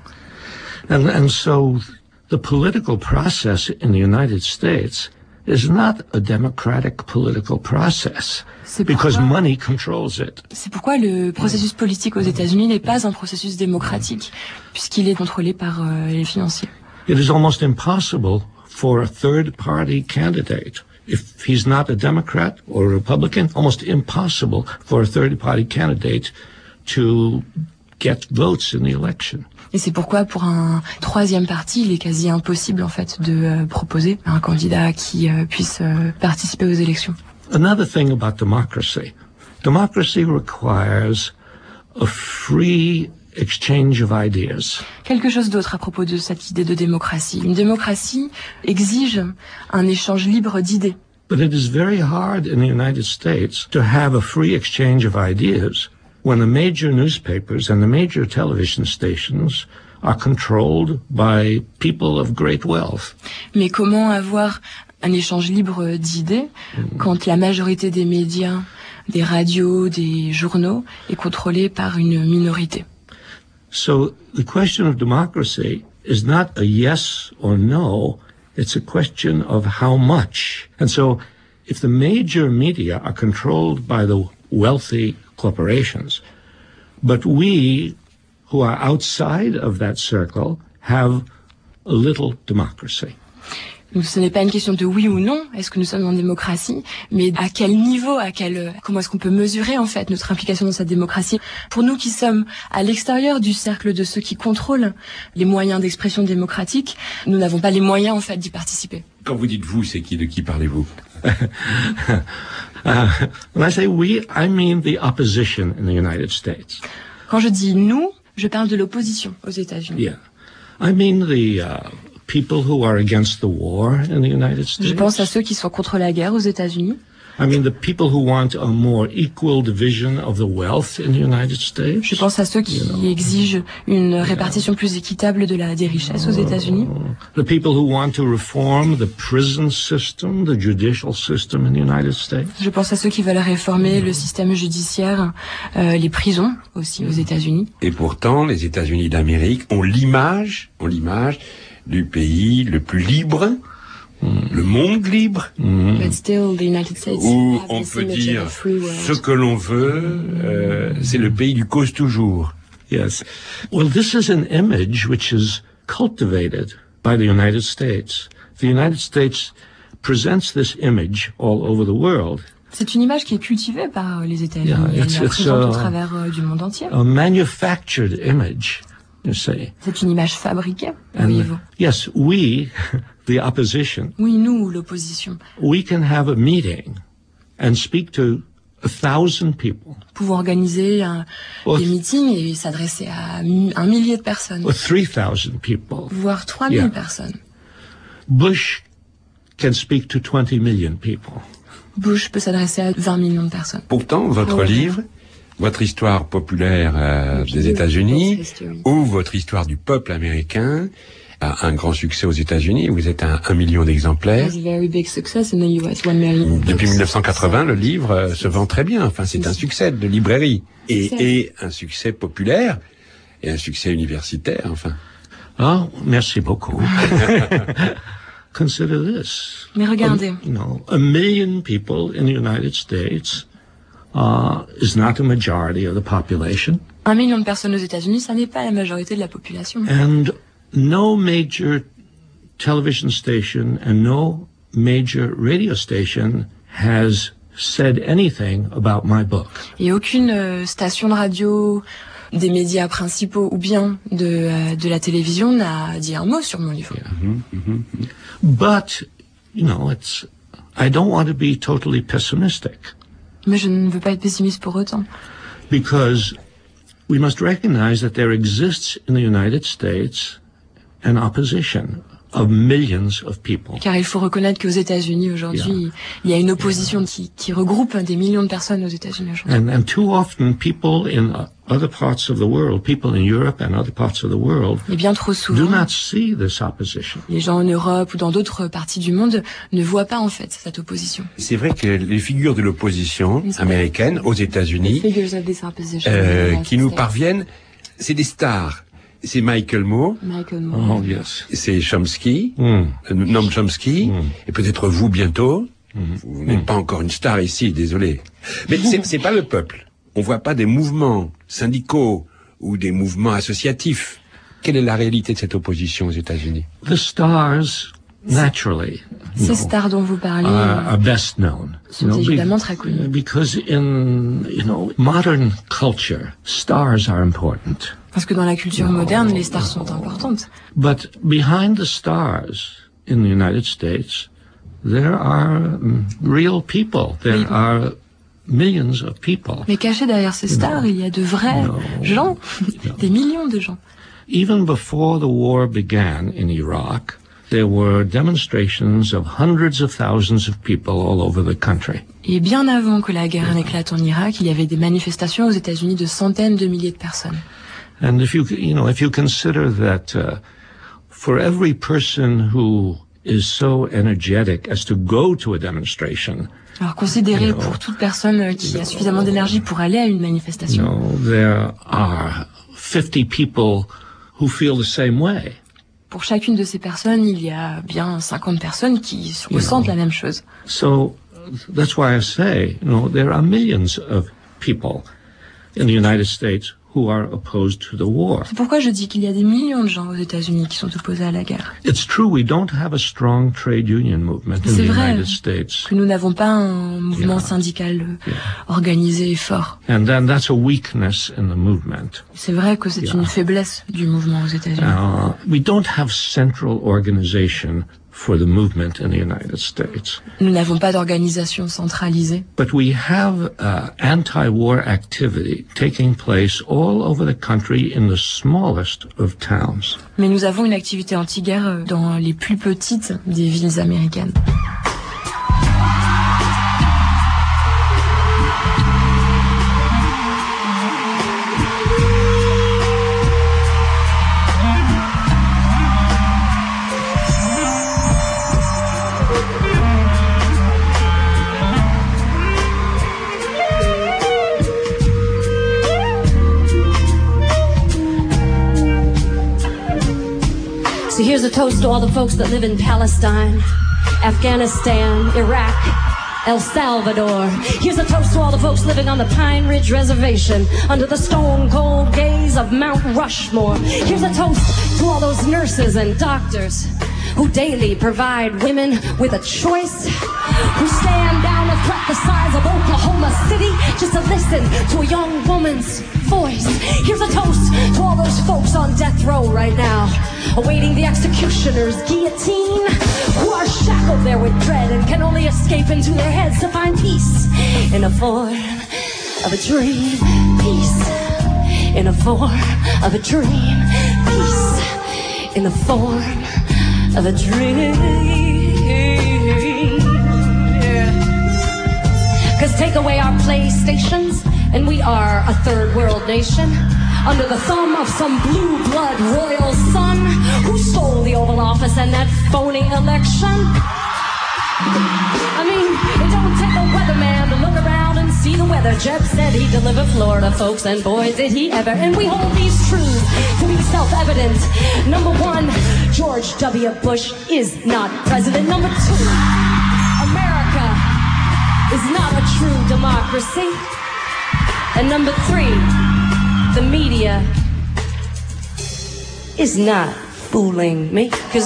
And so the political process in the United States is not a democratic political process because money controls it. C'est pourquoi le processus politique aux États-Unis n'est pas un processus démocratique, puisqu'il est contrôlé par les financiers. It is almost impossible for a third-party candidate, if he's not a Democrat or a Republican, almost impossible for a third-party candidate to get votes in the election. Et c'est pourquoi pour un troisième parti, il est quasi impossible en fait de proposer un candidat qui puisse participer aux élections. Another thing about democracy. Democracy requires a free exchange of ideas. Quelque chose d'autre à propos de cette idée de démocratie. Une démocratie exige un échange libre d'idées. But it is very hard in the United States to have a free exchange of ideas when the major newspapers and the major television stations are controlled by people of great wealth. Mais comment avoir un échange libre d'idées quand la majorité des médias, des radios, des journaux est contrôlée par une minorité? So the question of democracy is not a yes or no, it's a question of how much. And so if the major media are controlled by the wealthy corporations, but we who are outside of that circle have a little democracy. Donc ce n'est pas une question de oui ou non, est-ce que nous sommes en démocratie, mais à quel niveau, comment est-ce qu'on peut mesurer en fait notre implication dans cette démocratie. Pour nous qui sommes à l'extérieur du cercle de ceux qui contrôlent les moyens d'expression démocratique, nous n'avons pas les moyens en fait d'y participer. Quand vous dites vous, c'est de qui parlez-vous? When I say we, I mean the opposition in the United States. Quand je dis nous, je parle de l'opposition aux États-Unis. Yeah. I mean the people who are against the war in the United States. Je pense à ceux qui sont contre la guerre aux États-Unis. I mean the people who want a more equal division of the wealth in the United States. Je pense à ceux qui exigent une répartition plus équitable des richesses aux États-Unis. The people who want to reform the prison system, the judicial system in the United States. Je pense à ceux qui veulent réformer le système judiciaire, les prisons aussi aux États-Unis. Et pourtant, les États-Unis d'Amérique ont l'image du pays le plus libre, le monde libre, But still, the United States où on peut dire ce que l'on veut, c'est le pays du cause toujours. Yes. Well, this is an image which is cultivated by the United States. The United States presents this image all over the world. C'est une image qui est cultivée par les États-Unis. Elle est présente au travers du monde entier. A manufactured image you see. C'est une image fabriquée, And voyez-vous. yes, we, the opposition, Oui, nous, l'opposition. we can have a meeting and speak to 1,000 people. Pouvons organiser des meetings et s'adresser à 1 millier de personnes. Or 3,000 people. Voire 3 000 personnes. Bush can speak to 20 million people. Bush peut s'adresser à 20 millions de personnes. Pourtant, votre livre, votre histoire populaire des États-Unis, ou votre histoire du peuple américain, a un grand succès aux États-Unis. Vous êtes à 1 million d'exemplaires. Has a very big success in the US, 1 million. Depuis 1980, le livre se vend très bien. Enfin, c'est un succès de librairie. Et un succès populaire, et un succès universitaire, enfin. Oh, merci beaucoup. Consider this. Mais regardez. 1 million people in the United States is not a majority of the population. 1 million de personnes aux États-Unis, ça n'est pas la majorité de la population. And no major television station and no major radio station has said anything about my book. Et aucune station de radio, des médias principaux ou bien de la télévision n'a dit un mot sur mon livre. But, I don't want to be totally pessimistic. Mais je ne veux pas être pessimiste pour autant. Because we must recognize that there exists in the United States an opposition of millions of people. Car il faut reconnaître qu'aux États-Unis aujourd'hui, il y a une opposition qui regroupe des millions de personnes aux États-Unis aujourd'hui. And too often people in other parts of the world, people in Europe and other parts of the world, et bien trop souvent, do not see this opposition. Les gens en Europe ou dans d'autres parties du monde ne voient pas en fait cette opposition. C'est vrai que les figures de l'opposition américaine aux États-Unis, qui nous parviennent, c'est des stars. C'est Michael Moore. Oh, yes. C'est Chomsky, Noam Chomsky, et peut-être vous bientôt. Vous n'êtes pas encore une star ici, désolé. Mais c'est pas le peuple. On voit pas des mouvements syndicaux ou des mouvements associatifs. Quelle est la réalité de cette opposition aux États-Unis? The stars, naturally, ces stars dont vous parlez, are best known. Sont évidemment très connues. Because in modern culture, stars are important. Parce que dans la culture moderne, les stars sont importantes. But behind the stars in the United States, there are real people. There are millions of people. Mais caché derrière ces stars, il y a de vrais gens, des millions de gens. Even before the war began in Iraq, there were demonstrations of hundreds of thousands of people all over the country. Et bien avant que la guerre n'éclate en Irak, il y avait des manifestations aux États-Unis de centaines de milliers de personnes. And if you consider that for every person who is so energetic as to go to a demonstration, alors considérez pour toute personne qui a suffisamment d'énergie pour aller à une manifestation, there are 50 people who feel the same way. Pour chacune de ces personnes, il y a bien 50 personnes qui ressentent la même chose. So that's why I say, there are millions of people in the United States who are opposed to the war. C'est pourquoi je dis qu'il y a des millions de gens aux États-Unis qui sont opposés à la guerre. It's true we don't have a strong trade union movement in the United States. Que nous n'avons pas un mouvement syndical organisé et fort. And then that's a weakness in the movement. C'est vrai que c'est une faiblesse du mouvement aux États-Unis. We don't have central organization for the movement in the United States. Nous n'avons pas d'organisation centralisée. But we have anti-war activity taking place all over the country in the smallest of towns. Mais nous avons une activité anti-guerre dans les plus petites des villes américaines. So here's a toast to all the folks that live in Palestine, Afghanistan, Iraq, El Salvador. Here's a toast to all the folks living on the Pine Ridge Reservation under the stone-cold gaze of Mount Rushmore. Here's a toast to all those nurses and doctors who daily provide women with a choice, who stand down to threat the size of Oklahoma City. pity just to listen to a young woman's voice. Here's a toast to all those folks on death row right now, awaiting the executioner's guillotine, who are shackled there with dread and can only escape into their heads to find peace in the form of a dream. Peace in the form of a dream. Peace in the form of a dream. Cause take away our PlayStations and we are a third world nation, under the thumb of some blue blood royal son who stole the Oval Office and that phony election. I mean, it don't take a weatherman to look around and see the weather. Jeb said he'd deliver Florida, folks, and boy, did he ever. And we hold these truths to be self-evident. Number one, George W. Bush is not president. Number two, America is not a true democracy. And number three, the media is not fooling me. Cause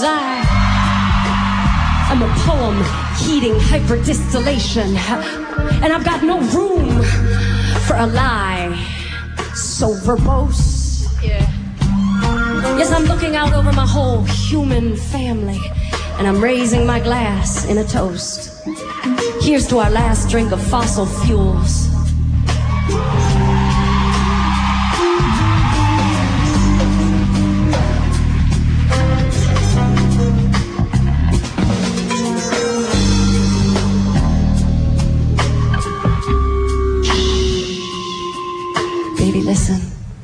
I'm a poem heating hyperdistillation, and I've got no room for a lie so verbose. Yeah. Yes, I'm looking out over my whole human family, and I'm raising my glass in a toast. Here's to our last drink of fossil fuels. Baby, listen.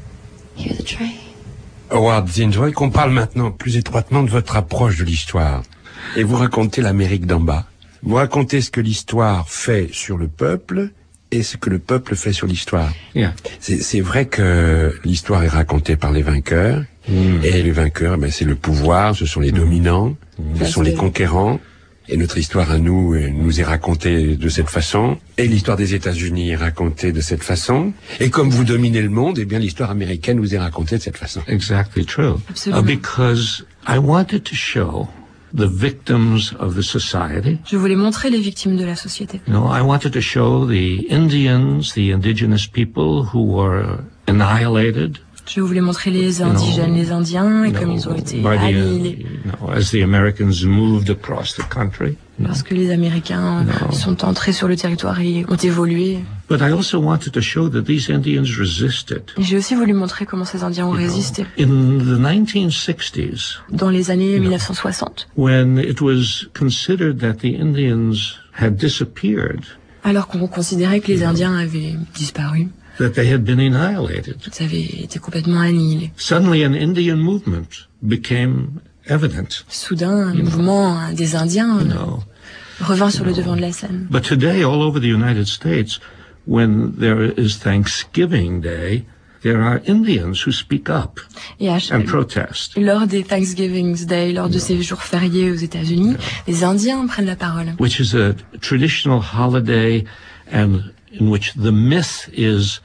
Hear the train. Howard Zinn, je voudrais qu'on parle maintenant plus étroitement de votre approche de l'histoire. Et vous racontez l'Amérique d'en bas. Vous racontez ce que l'histoire fait sur le peuple et ce que le peuple fait sur l'histoire. Yeah. C'est vrai que l'histoire est racontée par les vainqueurs. Et les vainqueurs, ben, c'est le pouvoir, ce sont les dominants, ce sont les conquérants. Et notre histoire à nous est racontée de cette façon. Et l'histoire des États-Unis est racontée de cette façon. Et comme vous dominez le monde, eh bien l'histoire américaine vous est racontée de cette façon. Exactly true. Because I wanted to show the victims of the society. Je voulais montrer les victimes de la société. You know, I wanted to show the Indians, the indigenous people who were annihilated. Je voulais montrer les indigènes, les Indiens, et comme ils ont été annihilés. As the Americans moved across the country. Parce que les Américains sont entrés sur le territoire et ont évolué. But I also wanted to show that these Indians resisted. Et j'ai aussi voulu montrer comment ces Indiens ont résisté. In the 1960s. Dans les années 1960. When it was considered that the Indians had disappeared. Alors qu'on considérait que les Indiens avaient disparu. That they had been annihilated. Ils avaient été complètement annihilés. Suddenly an Indian movement became evident. Soudain, un mouvement des Indiens revint sur le devant de la scène. But today, all over the United States, when there is Thanksgiving Day, there are Indians who speak up and protest. Lors des Thanksgiving Day, lors de ces jours fériés aux États-Unis, les Indiens prennent la parole. Which is a traditional holiday and in which the myth is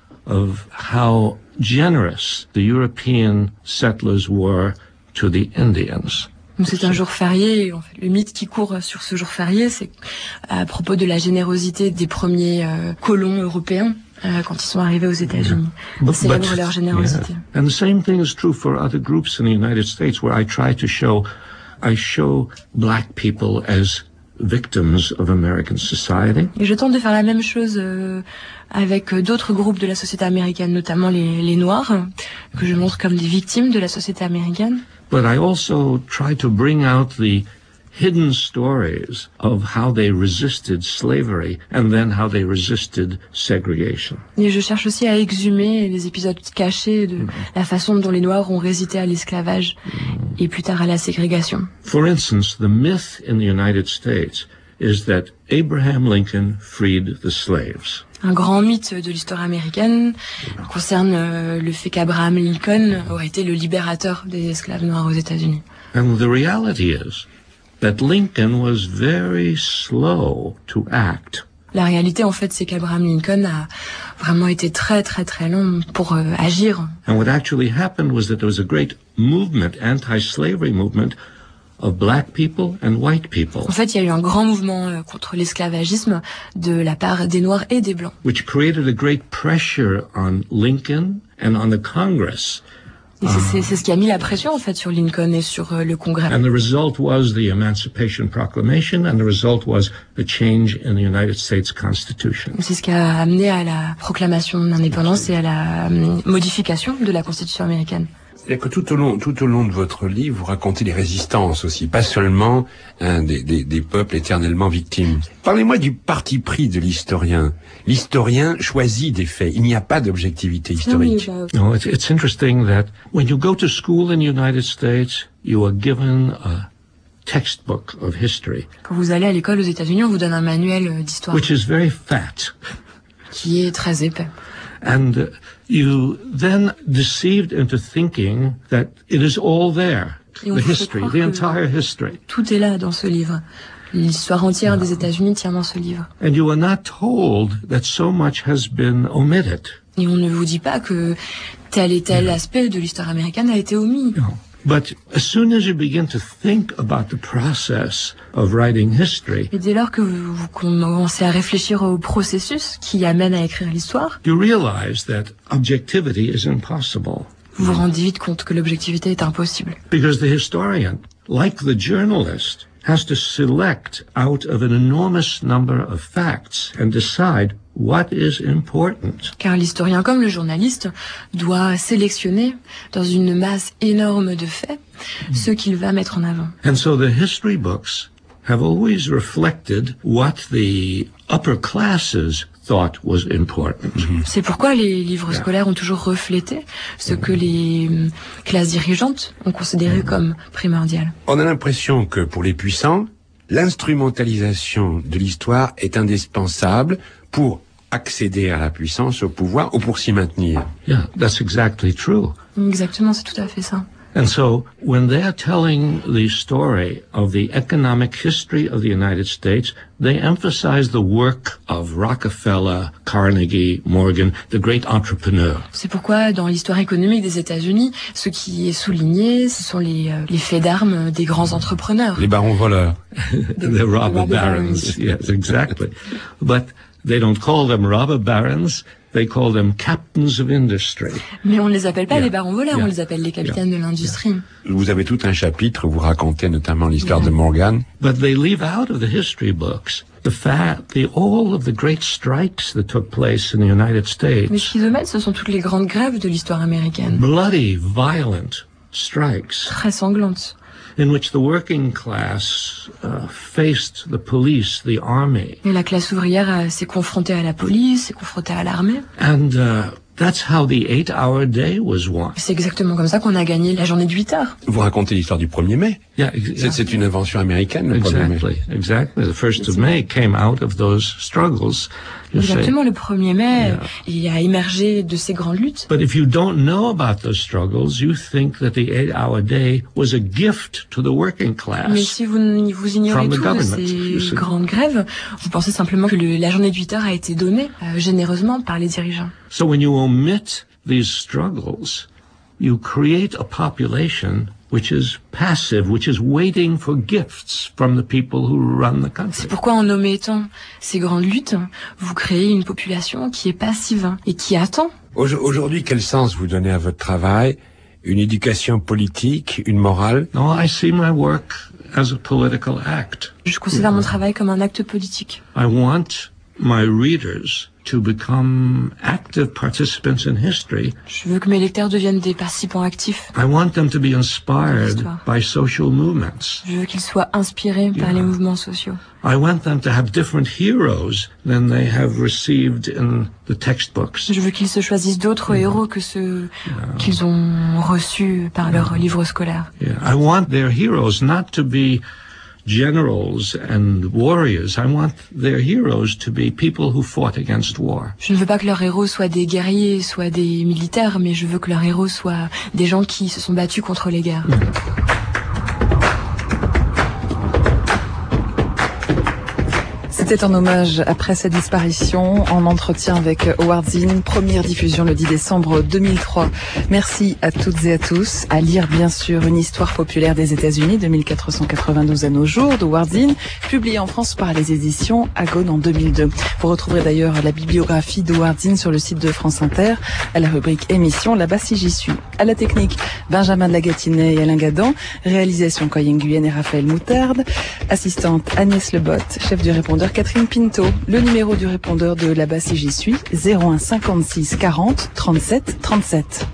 of how generous the European settlers were to the Indians. C'est un jour férié, et en fait, le mythe qui court sur ce jour férié, c'est à propos de la générosité des premiers colons européens quand ils sont arrivés aux États-Unis. On célèbre leur générosité. Yeah. And the same thing is true for other groups in the United States, where I show black people as victims of American society. Et je tente de faire la même chose avec d'autres groupes de la société américaine, notamment les Noirs, que je montre comme des victimes de la société américaine. But I also try to bring out the hidden stories of how they resisted slavery and then how they resisted segregation. Et je cherche aussi à exhumer les épisodes cachés de la façon dont les Noirs ont résisté à l'esclavage et plus tard à la ségrégation. For instance, the myth in the United States is that Abraham Lincoln freed the slaves. Un grand mythe de l'histoire américaine concerne le fait qu'Abraham Lincoln aurait été le libérateur des esclaves noirs aux États-Unis. And the reality is that Lincoln was very slow to act. La réalité, en fait, c'est qu'Abraham Lincoln a vraiment été très, très, très long pour agir. And what actually happened was that there was a great movement, anti-slavery movement, of black people and white people. En fait, il y a eu un grand mouvement contre l'esclavagisme de la part des Noirs et des Blancs. Which created a great pressure on Lincoln and on the Congress. Et c'est ce qui a mis la pression en fait sur Lincoln et sur le Congrès. And the result was the Emancipation Proclamation, and the result was a change in the United States Constitution. C'est ce qui a amené à la proclamation d'indépendance et à la modification de la Constitution américaine. C'est-à-dire que tout au long de votre livre, vous racontez les résistances aussi, pas seulement des peuples éternellement victimes. Parlez-moi du parti pris de l'historien. L'historien choisit des faits. Il n'y a pas d'objectivité historique. No, it's interesting that when you go to school in the United States, you are given a textbook of history. Quand vous allez à l'école aux États-Unis, on vous donne un manuel d'histoire. Which is very fat. Qui est très épais. And you then deceived into thinking that it is all there. The history, the entire history. Tout est là dans ce livre. L'histoire entière des États-Unis tient dans ce livre. And you are not told that so much has been omitted. Et on ne vous dit pas que tel et tel aspect de l'histoire américaine a été omis. No. But as soon as you begin to think about the process of writing history, et dès lors que vous commencez à réfléchir au processus qui amène à écrire l'histoire, you realize that objectivity is impossible. Vous vous rendez vite compte que l'objectivité est impossible. Because the historian, like the journalist, has to select out of an enormous number of facts and decide what is important. Car l'historien, comme le journaliste, doit sélectionner dans une masse énorme de faits ce qu'il va mettre en avant. And so the history books have always reflected what the upper classes thought was important. C'est pourquoi les livres scolaires ont toujours reflété ce que les classes dirigeantes ont considéré comme primordial. On a l'impression que pour les puissants, l'instrumentalisation de l'histoire est indispensable pour accéder à la puissance, au pouvoir, ou pour s'y maintenir. Yeah, that's exactly true. Exactement, c'est tout à fait ça. And so, when they are telling the story of the economic history of the United States, they emphasize the work of Rockefeller, Carnegie, Morgan, the great entrepreneurs. C'est pourquoi, dans l'histoire économique des États-Unis, ce qui est souligné, ce sont les faits d'armes des grands entrepreneurs. Les barons voleurs. The robber barons, yes, exactly. But they don't call them robber barons. They call them captains of industry. Mais on ne les appelle pas les barons voleurs, on les appelle les capitaines de l'industrie. Vous avez tout un chapitre où vous racontez notamment l'histoire de Morgan. But they leave out of the history books all of the great strikes that took place in the United States. Mais ce qu'ils omettent, ce sont toutes les grandes grèves de l'histoire américaine. Bloody, violent strikes. Très sanglantes. In which the working class faced the police, the army. Et la classe ouvrière s'est confrontée à la police, s'est confrontée à l'armée. And that's how the 8-hour day was won. C'est exactement comme ça qu'on a gagné la journée de 8 heures. Vous racontez l'histoire du 1er mai. Yeah, c'est une invention américaine, le 1er mai. Exactly. The 1st of May came out of those struggles. Exactement, le 1er mai, il a émergé de ces grandes luttes. But if you don't know about those struggles, you think that the 8-hour day was a gift to the working class. Mais si vous ignorez tout de ces grandes grèves, vous pensez simplement que la journée de 8 heures a été donnée généreusement par les dirigeants. So when you omit these struggles, you create a population which is passive, which is waiting for gifts from the people who run the country. C'est pourquoi en omettant ces grandes luttes, vous créez une population qui est passive et qui attend. Aujourd'hui, quel sens vous donnez à votre travail? Une éducation politique, une morale? No, I see my work as a political act. Je considère mon travail comme un acte politique. I want my readers to become active participants in history. Je veux que mes lecteurs deviennent des participants actifs. I want them to be inspired by social movements. Je veux qu'ils soient inspirés par les mouvements sociaux. I want them to have different heroes than they have received in the textbooks. Je veux qu'ils se choisissent d'autres héros que ceux qu'ils ont reçus par leurs livres scolaires. I want their heroes not to be generals and warriors. I want their heroes to be people who fought against war. Je ne veux pas que leurs héros soient des guerriers, soient des militaires, mais je veux que leurs héros soient des gens qui se sont battus contre les guerres. C'était C'était un hommage après sa disparition en entretien avec Howard Zinn, première diffusion le 10 décembre 2003. Merci à toutes et à tous. À lire bien sûr Une histoire populaire des États-Unis de 1492 à nos jours de Howard Zinn, publié en France par les éditions Agone en 2002. Vous retrouverez d'ailleurs la bibliographie de Howard Zinn sur le site de France Inter à la rubrique émission Là-bas si j'y suis. À la technique, Benjamin de la Gatinet et Alain Gadan, réalisation Coyen Guyenne et Raphaël Moutarde, assistante Agnès Lebotte, chef du répondeur Catherine Pinto. Le numéro du répondeur de Là-bas si j'y suis, 01 56 40 37 37.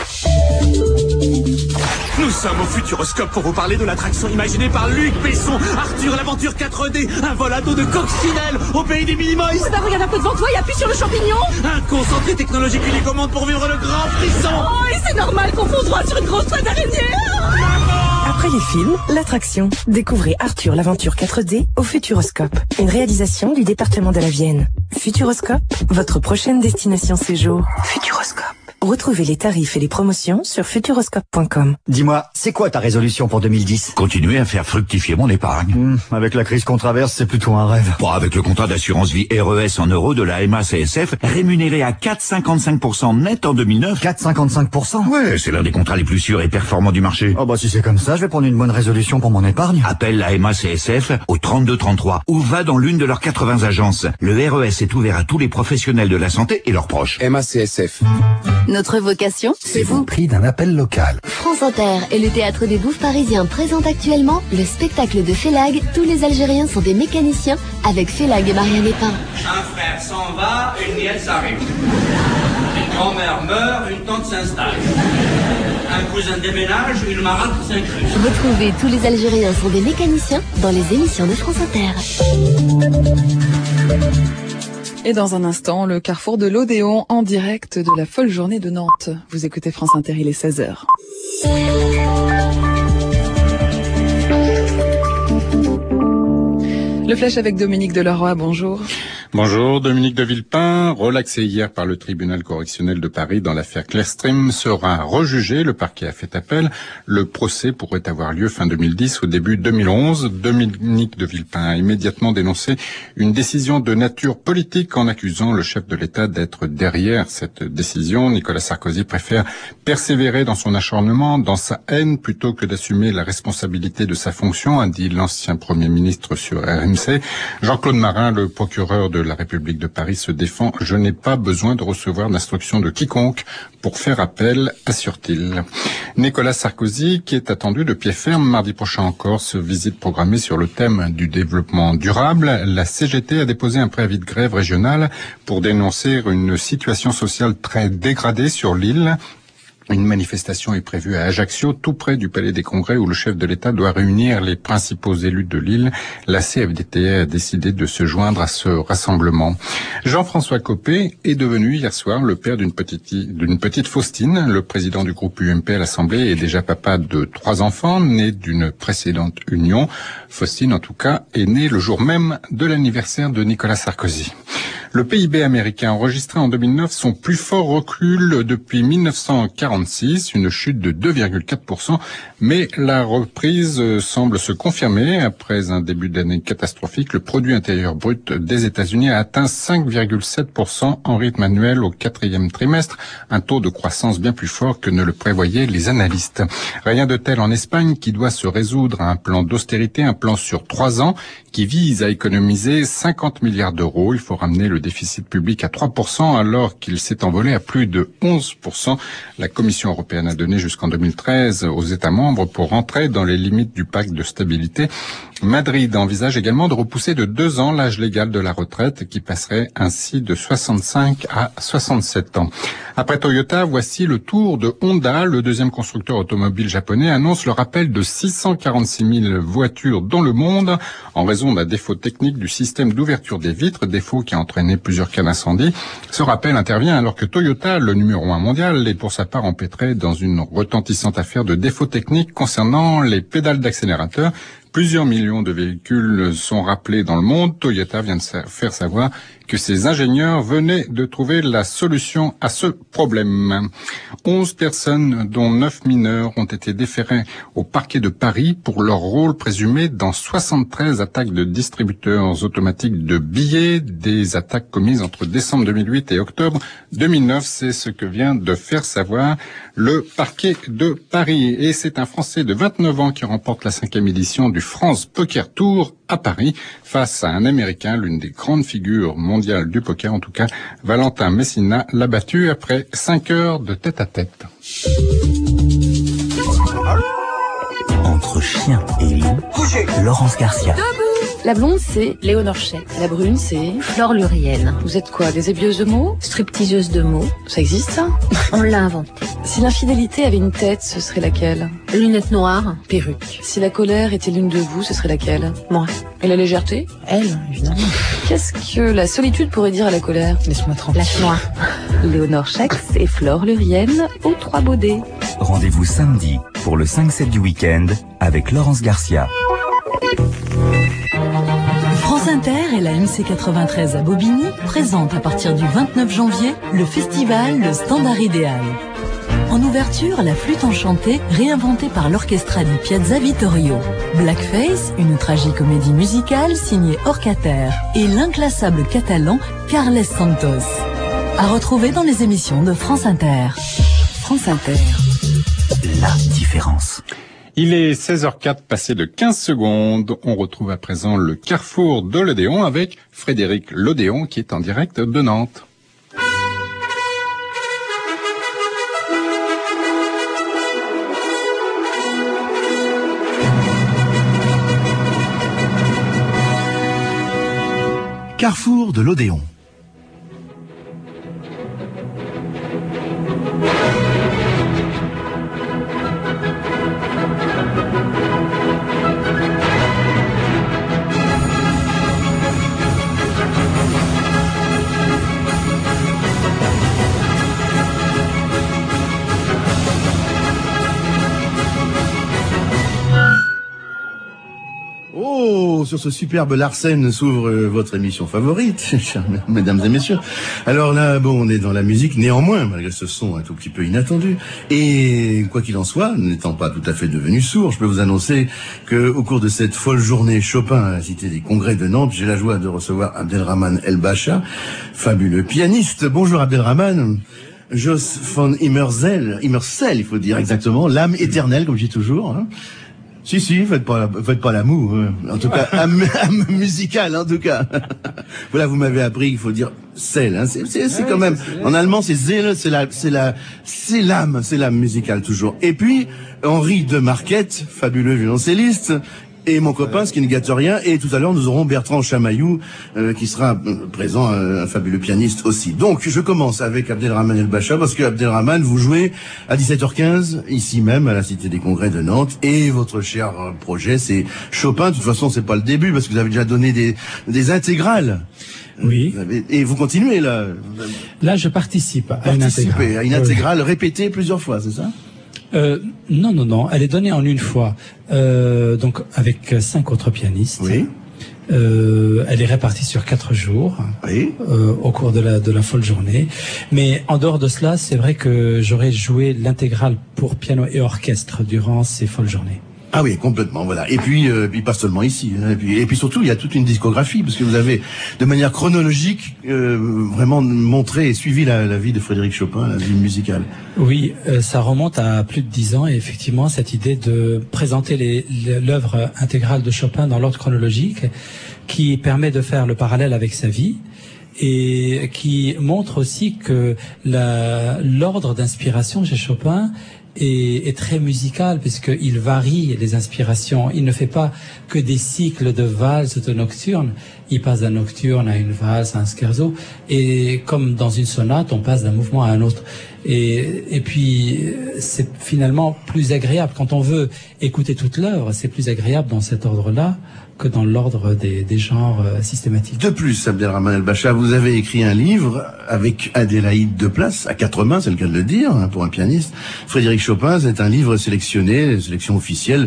Nous sommes au Futuroscope pour vous parler de l'attraction imaginée par Luc Besson, Arthur l'aventure 4D, un vol à dos de coccinelle au pays des Minimoys. Regarde un peu devant toi et appuie sur le champignon. Un concentré technologique unique au monde pour vivre le grand frisson. Oh, et c'est normal qu'on fonce droit sur une grosse toile d'araignée. Après les films, l'attraction. Découvrez Arthur l'aventure 4D au Futuroscope. Une réalisation du département de la Vienne. Futuroscope, votre prochaine destination séjour. Futuroscope. Retrouvez les tarifs et les promotions sur futuroscope.com. Dis-moi, c'est quoi ta résolution pour 2010 ? Continuer à faire fructifier mon épargne. Avec la crise qu'on traverse, c'est plutôt un rêve. Bon, avec le contrat d'assurance vie RES en euros de la MACSF, rémunéré à 4,55% net en 2009. 4,55% ? Ouais, c'est l'un des contrats les plus sûrs et performants du marché. Oh bah si c'est comme ça, je vais prendre une bonne résolution pour mon épargne. Appelle la MACSF au 3233 ou va dans l'une de leurs 80 agences. Le RES est ouvert à tous les professionnels de la santé et leurs proches. MACSF. Notre vocation, c'est vous. Prix d'un appel local. France Inter et le Théâtre des Bouffes parisiens présentent actuellement le spectacle de Félag. Tous les Algériens sont des mécaniciens avec Félag et Marianne Lépin. Un frère s'en va, une nièce arrive. Une grand-mère meurt, une tante s'installe. Un cousin déménage, une marâtre s'incruste. Retrouvez Tous les Algériens sont des mécaniciens dans les émissions de France Inter. Et dans un instant, le carrefour de l'Odéon en direct de la folle journée de Nantes. Vous écoutez France Inter, il est 16h. Le flash avec Dominique Deleroy, bonjour. Bonjour, Dominique de Villepin. Relaxé hier par le tribunal correctionnel de Paris dans l'affaire Clearstream, sera rejugé. Le parquet a fait appel. Le procès pourrait avoir lieu fin 2010 ou début 2011. Dominique de Villepin a immédiatement dénoncé une décision de nature politique en accusant le chef de l'État d'être derrière cette décision. Nicolas Sarkozy préfère persévérer dans son acharnement, dans sa haine, plutôt que d'assumer la responsabilité de sa fonction, a dit l'ancien Premier ministre sur RMC. Jean-Claude Marin, le procureur de la République de Paris, se défend. « Je n'ai pas besoin de recevoir d'instructions de quiconque pour faire appel », assure-t-il. Nicolas Sarkozy, qui est attendu de pied ferme mardi prochain en Corse, visite programmée sur le thème du développement durable. La CGT a déposé un préavis de grève régionale pour dénoncer une situation sociale très dégradée sur l'île. Une manifestation est prévue à Ajaccio, tout près du Palais des Congrès, où le chef de l'État doit réunir les principaux élus de l'île. La CFDT a décidé de se joindre à ce rassemblement. Jean-François Copé est devenu hier soir le père d'une petite Faustine. Le président du groupe UMP à l'Assemblée est déjà papa de 3 enfants, nés d'une précédente union. Faustine, en tout cas, est née le jour même de l'anniversaire de Nicolas Sarkozy. Le PIB américain a enregistré en 2009 son plus fort recul depuis 1946, une chute de 2,4%, mais la reprise semble se confirmer. Après un début d'année catastrophique, le produit intérieur brut des États-Unis a atteint 5,7% en rythme annuel au 4e trimestre, un taux de croissance bien plus fort que ne le prévoyaient les analystes. Rien de tel en Espagne, qui doit se résoudre à un plan d'austérité, un plan sur 3 ans, qui vise à économiser 50 milliards d'euros. Il faut ramener le déficit public à 3% alors qu'il s'est envolé à plus de 11%. La Commission européenne a donné jusqu'en 2013 aux États membres pour rentrer dans les limites du pacte de stabilité. Madrid envisage également de repousser de 2 ans l'âge légal de la retraite, qui passerait ainsi de 65 à 67 ans. Après Toyota, voici le tour de Honda. Le deuxième constructeur automobile japonais annonce le rappel de 646 000 voitures dans le monde en raison d'un défaut technique du système d'ouverture des vitres, défaut qui a entraîné plusieurs cas d'incendie. Ce rappel intervient alors que Toyota, le numéro 1 mondial, est pour sa part empêtré dans une retentissante affaire de défaut technique concernant les pédales d'accélérateur. plusieurs millions de véhicules sont rappelés dans le monde, Toyota vient de faire savoir que ses ingénieurs venaient de trouver la solution à ce problème. 11 personnes, dont 9 mineurs, ont été déférées au parquet de Paris pour leur rôle présumé dans 73 attaques de distributeurs automatiques de billets, des attaques commises entre décembre 2008 et octobre 2009. C'est ce que vient de faire savoir le parquet de Paris. Et c'est un Français de 29 ans qui remporte la 5e édition du France Poker Tour à Paris face à un Américain, l'une des grandes figures mondiales du poker. En tout cas, Valentin Messina l'a battu après 5 heures de tête-à-tête. Entre chien et loup, Laurence Garcia. La blonde, c'est Léonore Schecq. La brune, c'est Flore Lurienne. Vous êtes quoi, des ébilleuses de mots? Stripteaseuses de mots. Ça existe, ça? On l'a inventé. Si l'infidélité avait une tête, ce serait laquelle? Lunettes noires, perruque. Si la colère était l'une de vous, ce serait laquelle? Moi. Et la légèreté? Elle, évidemment. Qu'est-ce que la solitude pourrait dire à la colère? Laisse-moi tranquille. Lâche-moi. Léonore Schecq et Flore Lurienne aux 3 Baudets. Rendez-vous samedi pour le 5-7 du week-end avec Laurence Garcia. France Inter et la MC93 à Bobigny présentent à partir du 29 janvier le festival Le Standard Idéal. En ouverture, la flûte enchantée réinventée par l'Orchestra di Piazza Vittorio. Blackface, une tragicomédie musicale signée Orcater et l'inclassable catalan Carles Santos. À retrouver dans les émissions de France Inter. France Inter. La différence. Il est 16h04, passé de 15 secondes. On retrouve à présent le carrefour de l'Odéon avec Frédéric Lodéon qui est en direct de Nantes. Carrefour de l'Odéon. Sur ce superbe Larsen s'ouvre votre émission favorite, chers mesdames et messieurs. Alors là, bon, on est dans la musique, néanmoins, malgré ce son un tout petit peu inattendu. Et quoi qu'il en soit, n'étant pas tout à fait devenu sourd, je peux vous annoncer que au cours de cette folle journée Chopin à la Cité des Congrès de Nantes, j'ai la joie de recevoir Abdelrahman El-Bacha, fabuleux pianiste. Bonjour Abdelrahman. Jos von Immersel, il faut dire exactement, l'âme éternelle, comme je dis toujours, hein. Si, faites pas la moue, en tout cas, âme musicale, en tout cas. Voilà, vous m'avez appris qu'il faut dire Sel, hein. C'est quand même, en allemand, c'est Seele, c'est l'âme musicale, toujours. Et puis, Henri de Marquette, fabuleux violoncelliste, et mon copain, ce qui ne gâte rien, et tout à l'heure, nous aurons Bertrand Chamaillou, qui sera présent, un fabuleux pianiste aussi. Donc, je commence avec Abdelrahman El-Bacha, parce que Abdelrahman, vous jouez à 17h15, ici même, à la Cité des Congrès de Nantes, et votre cher projet, c'est Chopin. De toute façon, c'est pas le début, parce que vous avez déjà donné des intégrales. Oui. Et vous continuez, là. Là, je participe à une intégrale. À une intégrale répétée plusieurs fois, c'est ça? Non. Elle est donnée en une fois. Donc, avec 5 autres pianistes. Oui. Elle est répartie sur 4 jours. Oui. Au cours de la folle journée. Mais en dehors de cela, c'est vrai que j'aurais joué l'intégrale pour piano et orchestre durant ces folles journées. Ah oui, complètement, voilà. Et puis pas seulement ici, hein. Et puis surtout, il y a toute une discographie, parce que vous avez, de manière chronologique, vraiment montré et suivi la vie de Frédéric Chopin, la vie musicale. Oui, ça remonte à plus de 10 ans, et effectivement, cette idée de présenter l'œuvre intégrale de Chopin dans l'ordre chronologique, qui permet de faire le parallèle avec sa vie, et qui montre aussi que l'ordre d'inspiration chez Chopin est très musical, puisqu'il varie les inspirations. Il ne fait pas que des cycles de valses, de nocturnes. Il passe d'un nocturne à une valse, à un scherzo. Et comme dans une sonate, on passe d'un mouvement à un autre. Et puis, c'est finalement plus agréable. Quand on veut écouter toute l'œuvre, c'est plus agréable dans cet ordre-là que dans l'ordre des genres systématiques. De plus, Abdelrahman El-Bacha, vous avez écrit un livre avec Adélaïde Deplace, à 4 mains, c'est le cas de le dire, hein, pour un pianiste. Frédéric Chopin, c'est un livre sélection officielle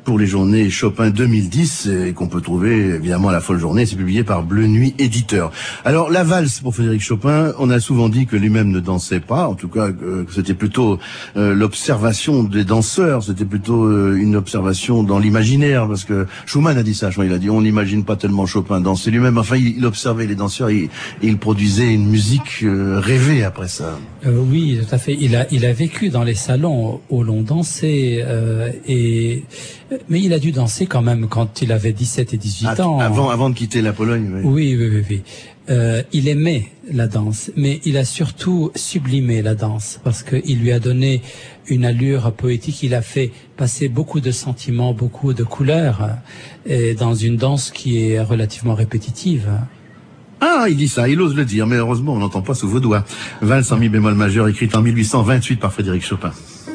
pour les journées Chopin 2010 et qu'on peut trouver évidemment à la Folle Journée. C'est publié par Bleu Nuit Éditeur. Alors la valse pour Frédéric Chopin, on a souvent dit que lui-même ne dansait pas, en tout cas que c'était plutôt l'observation des danseurs, c'était plutôt une observation dans l'imaginaire, parce que Schumann a dit ça, il a dit on n'imagine pas tellement Chopin danser lui-même, enfin il observait les danseurs, il produisait une musique rêvée après ça. Oui, tout à fait. Il a vécu dans les salons où l'on dansait, mais il a dû danser quand même quand il avait 17 et 18 ans. Avant de quitter la Pologne. Oui. Il aimait la danse, mais il a surtout sublimé la danse parce qu'il lui a donné une allure poétique. Il a fait passer beaucoup de sentiments, beaucoup de couleurs, et dans une danse qui est relativement répétitive. Ah, il dit ça, il ose le dire, mais heureusement on n'entend pas sous vos doigts. Valse en mi bémol majeur, écrite en 1828 par Frédéric Chopin.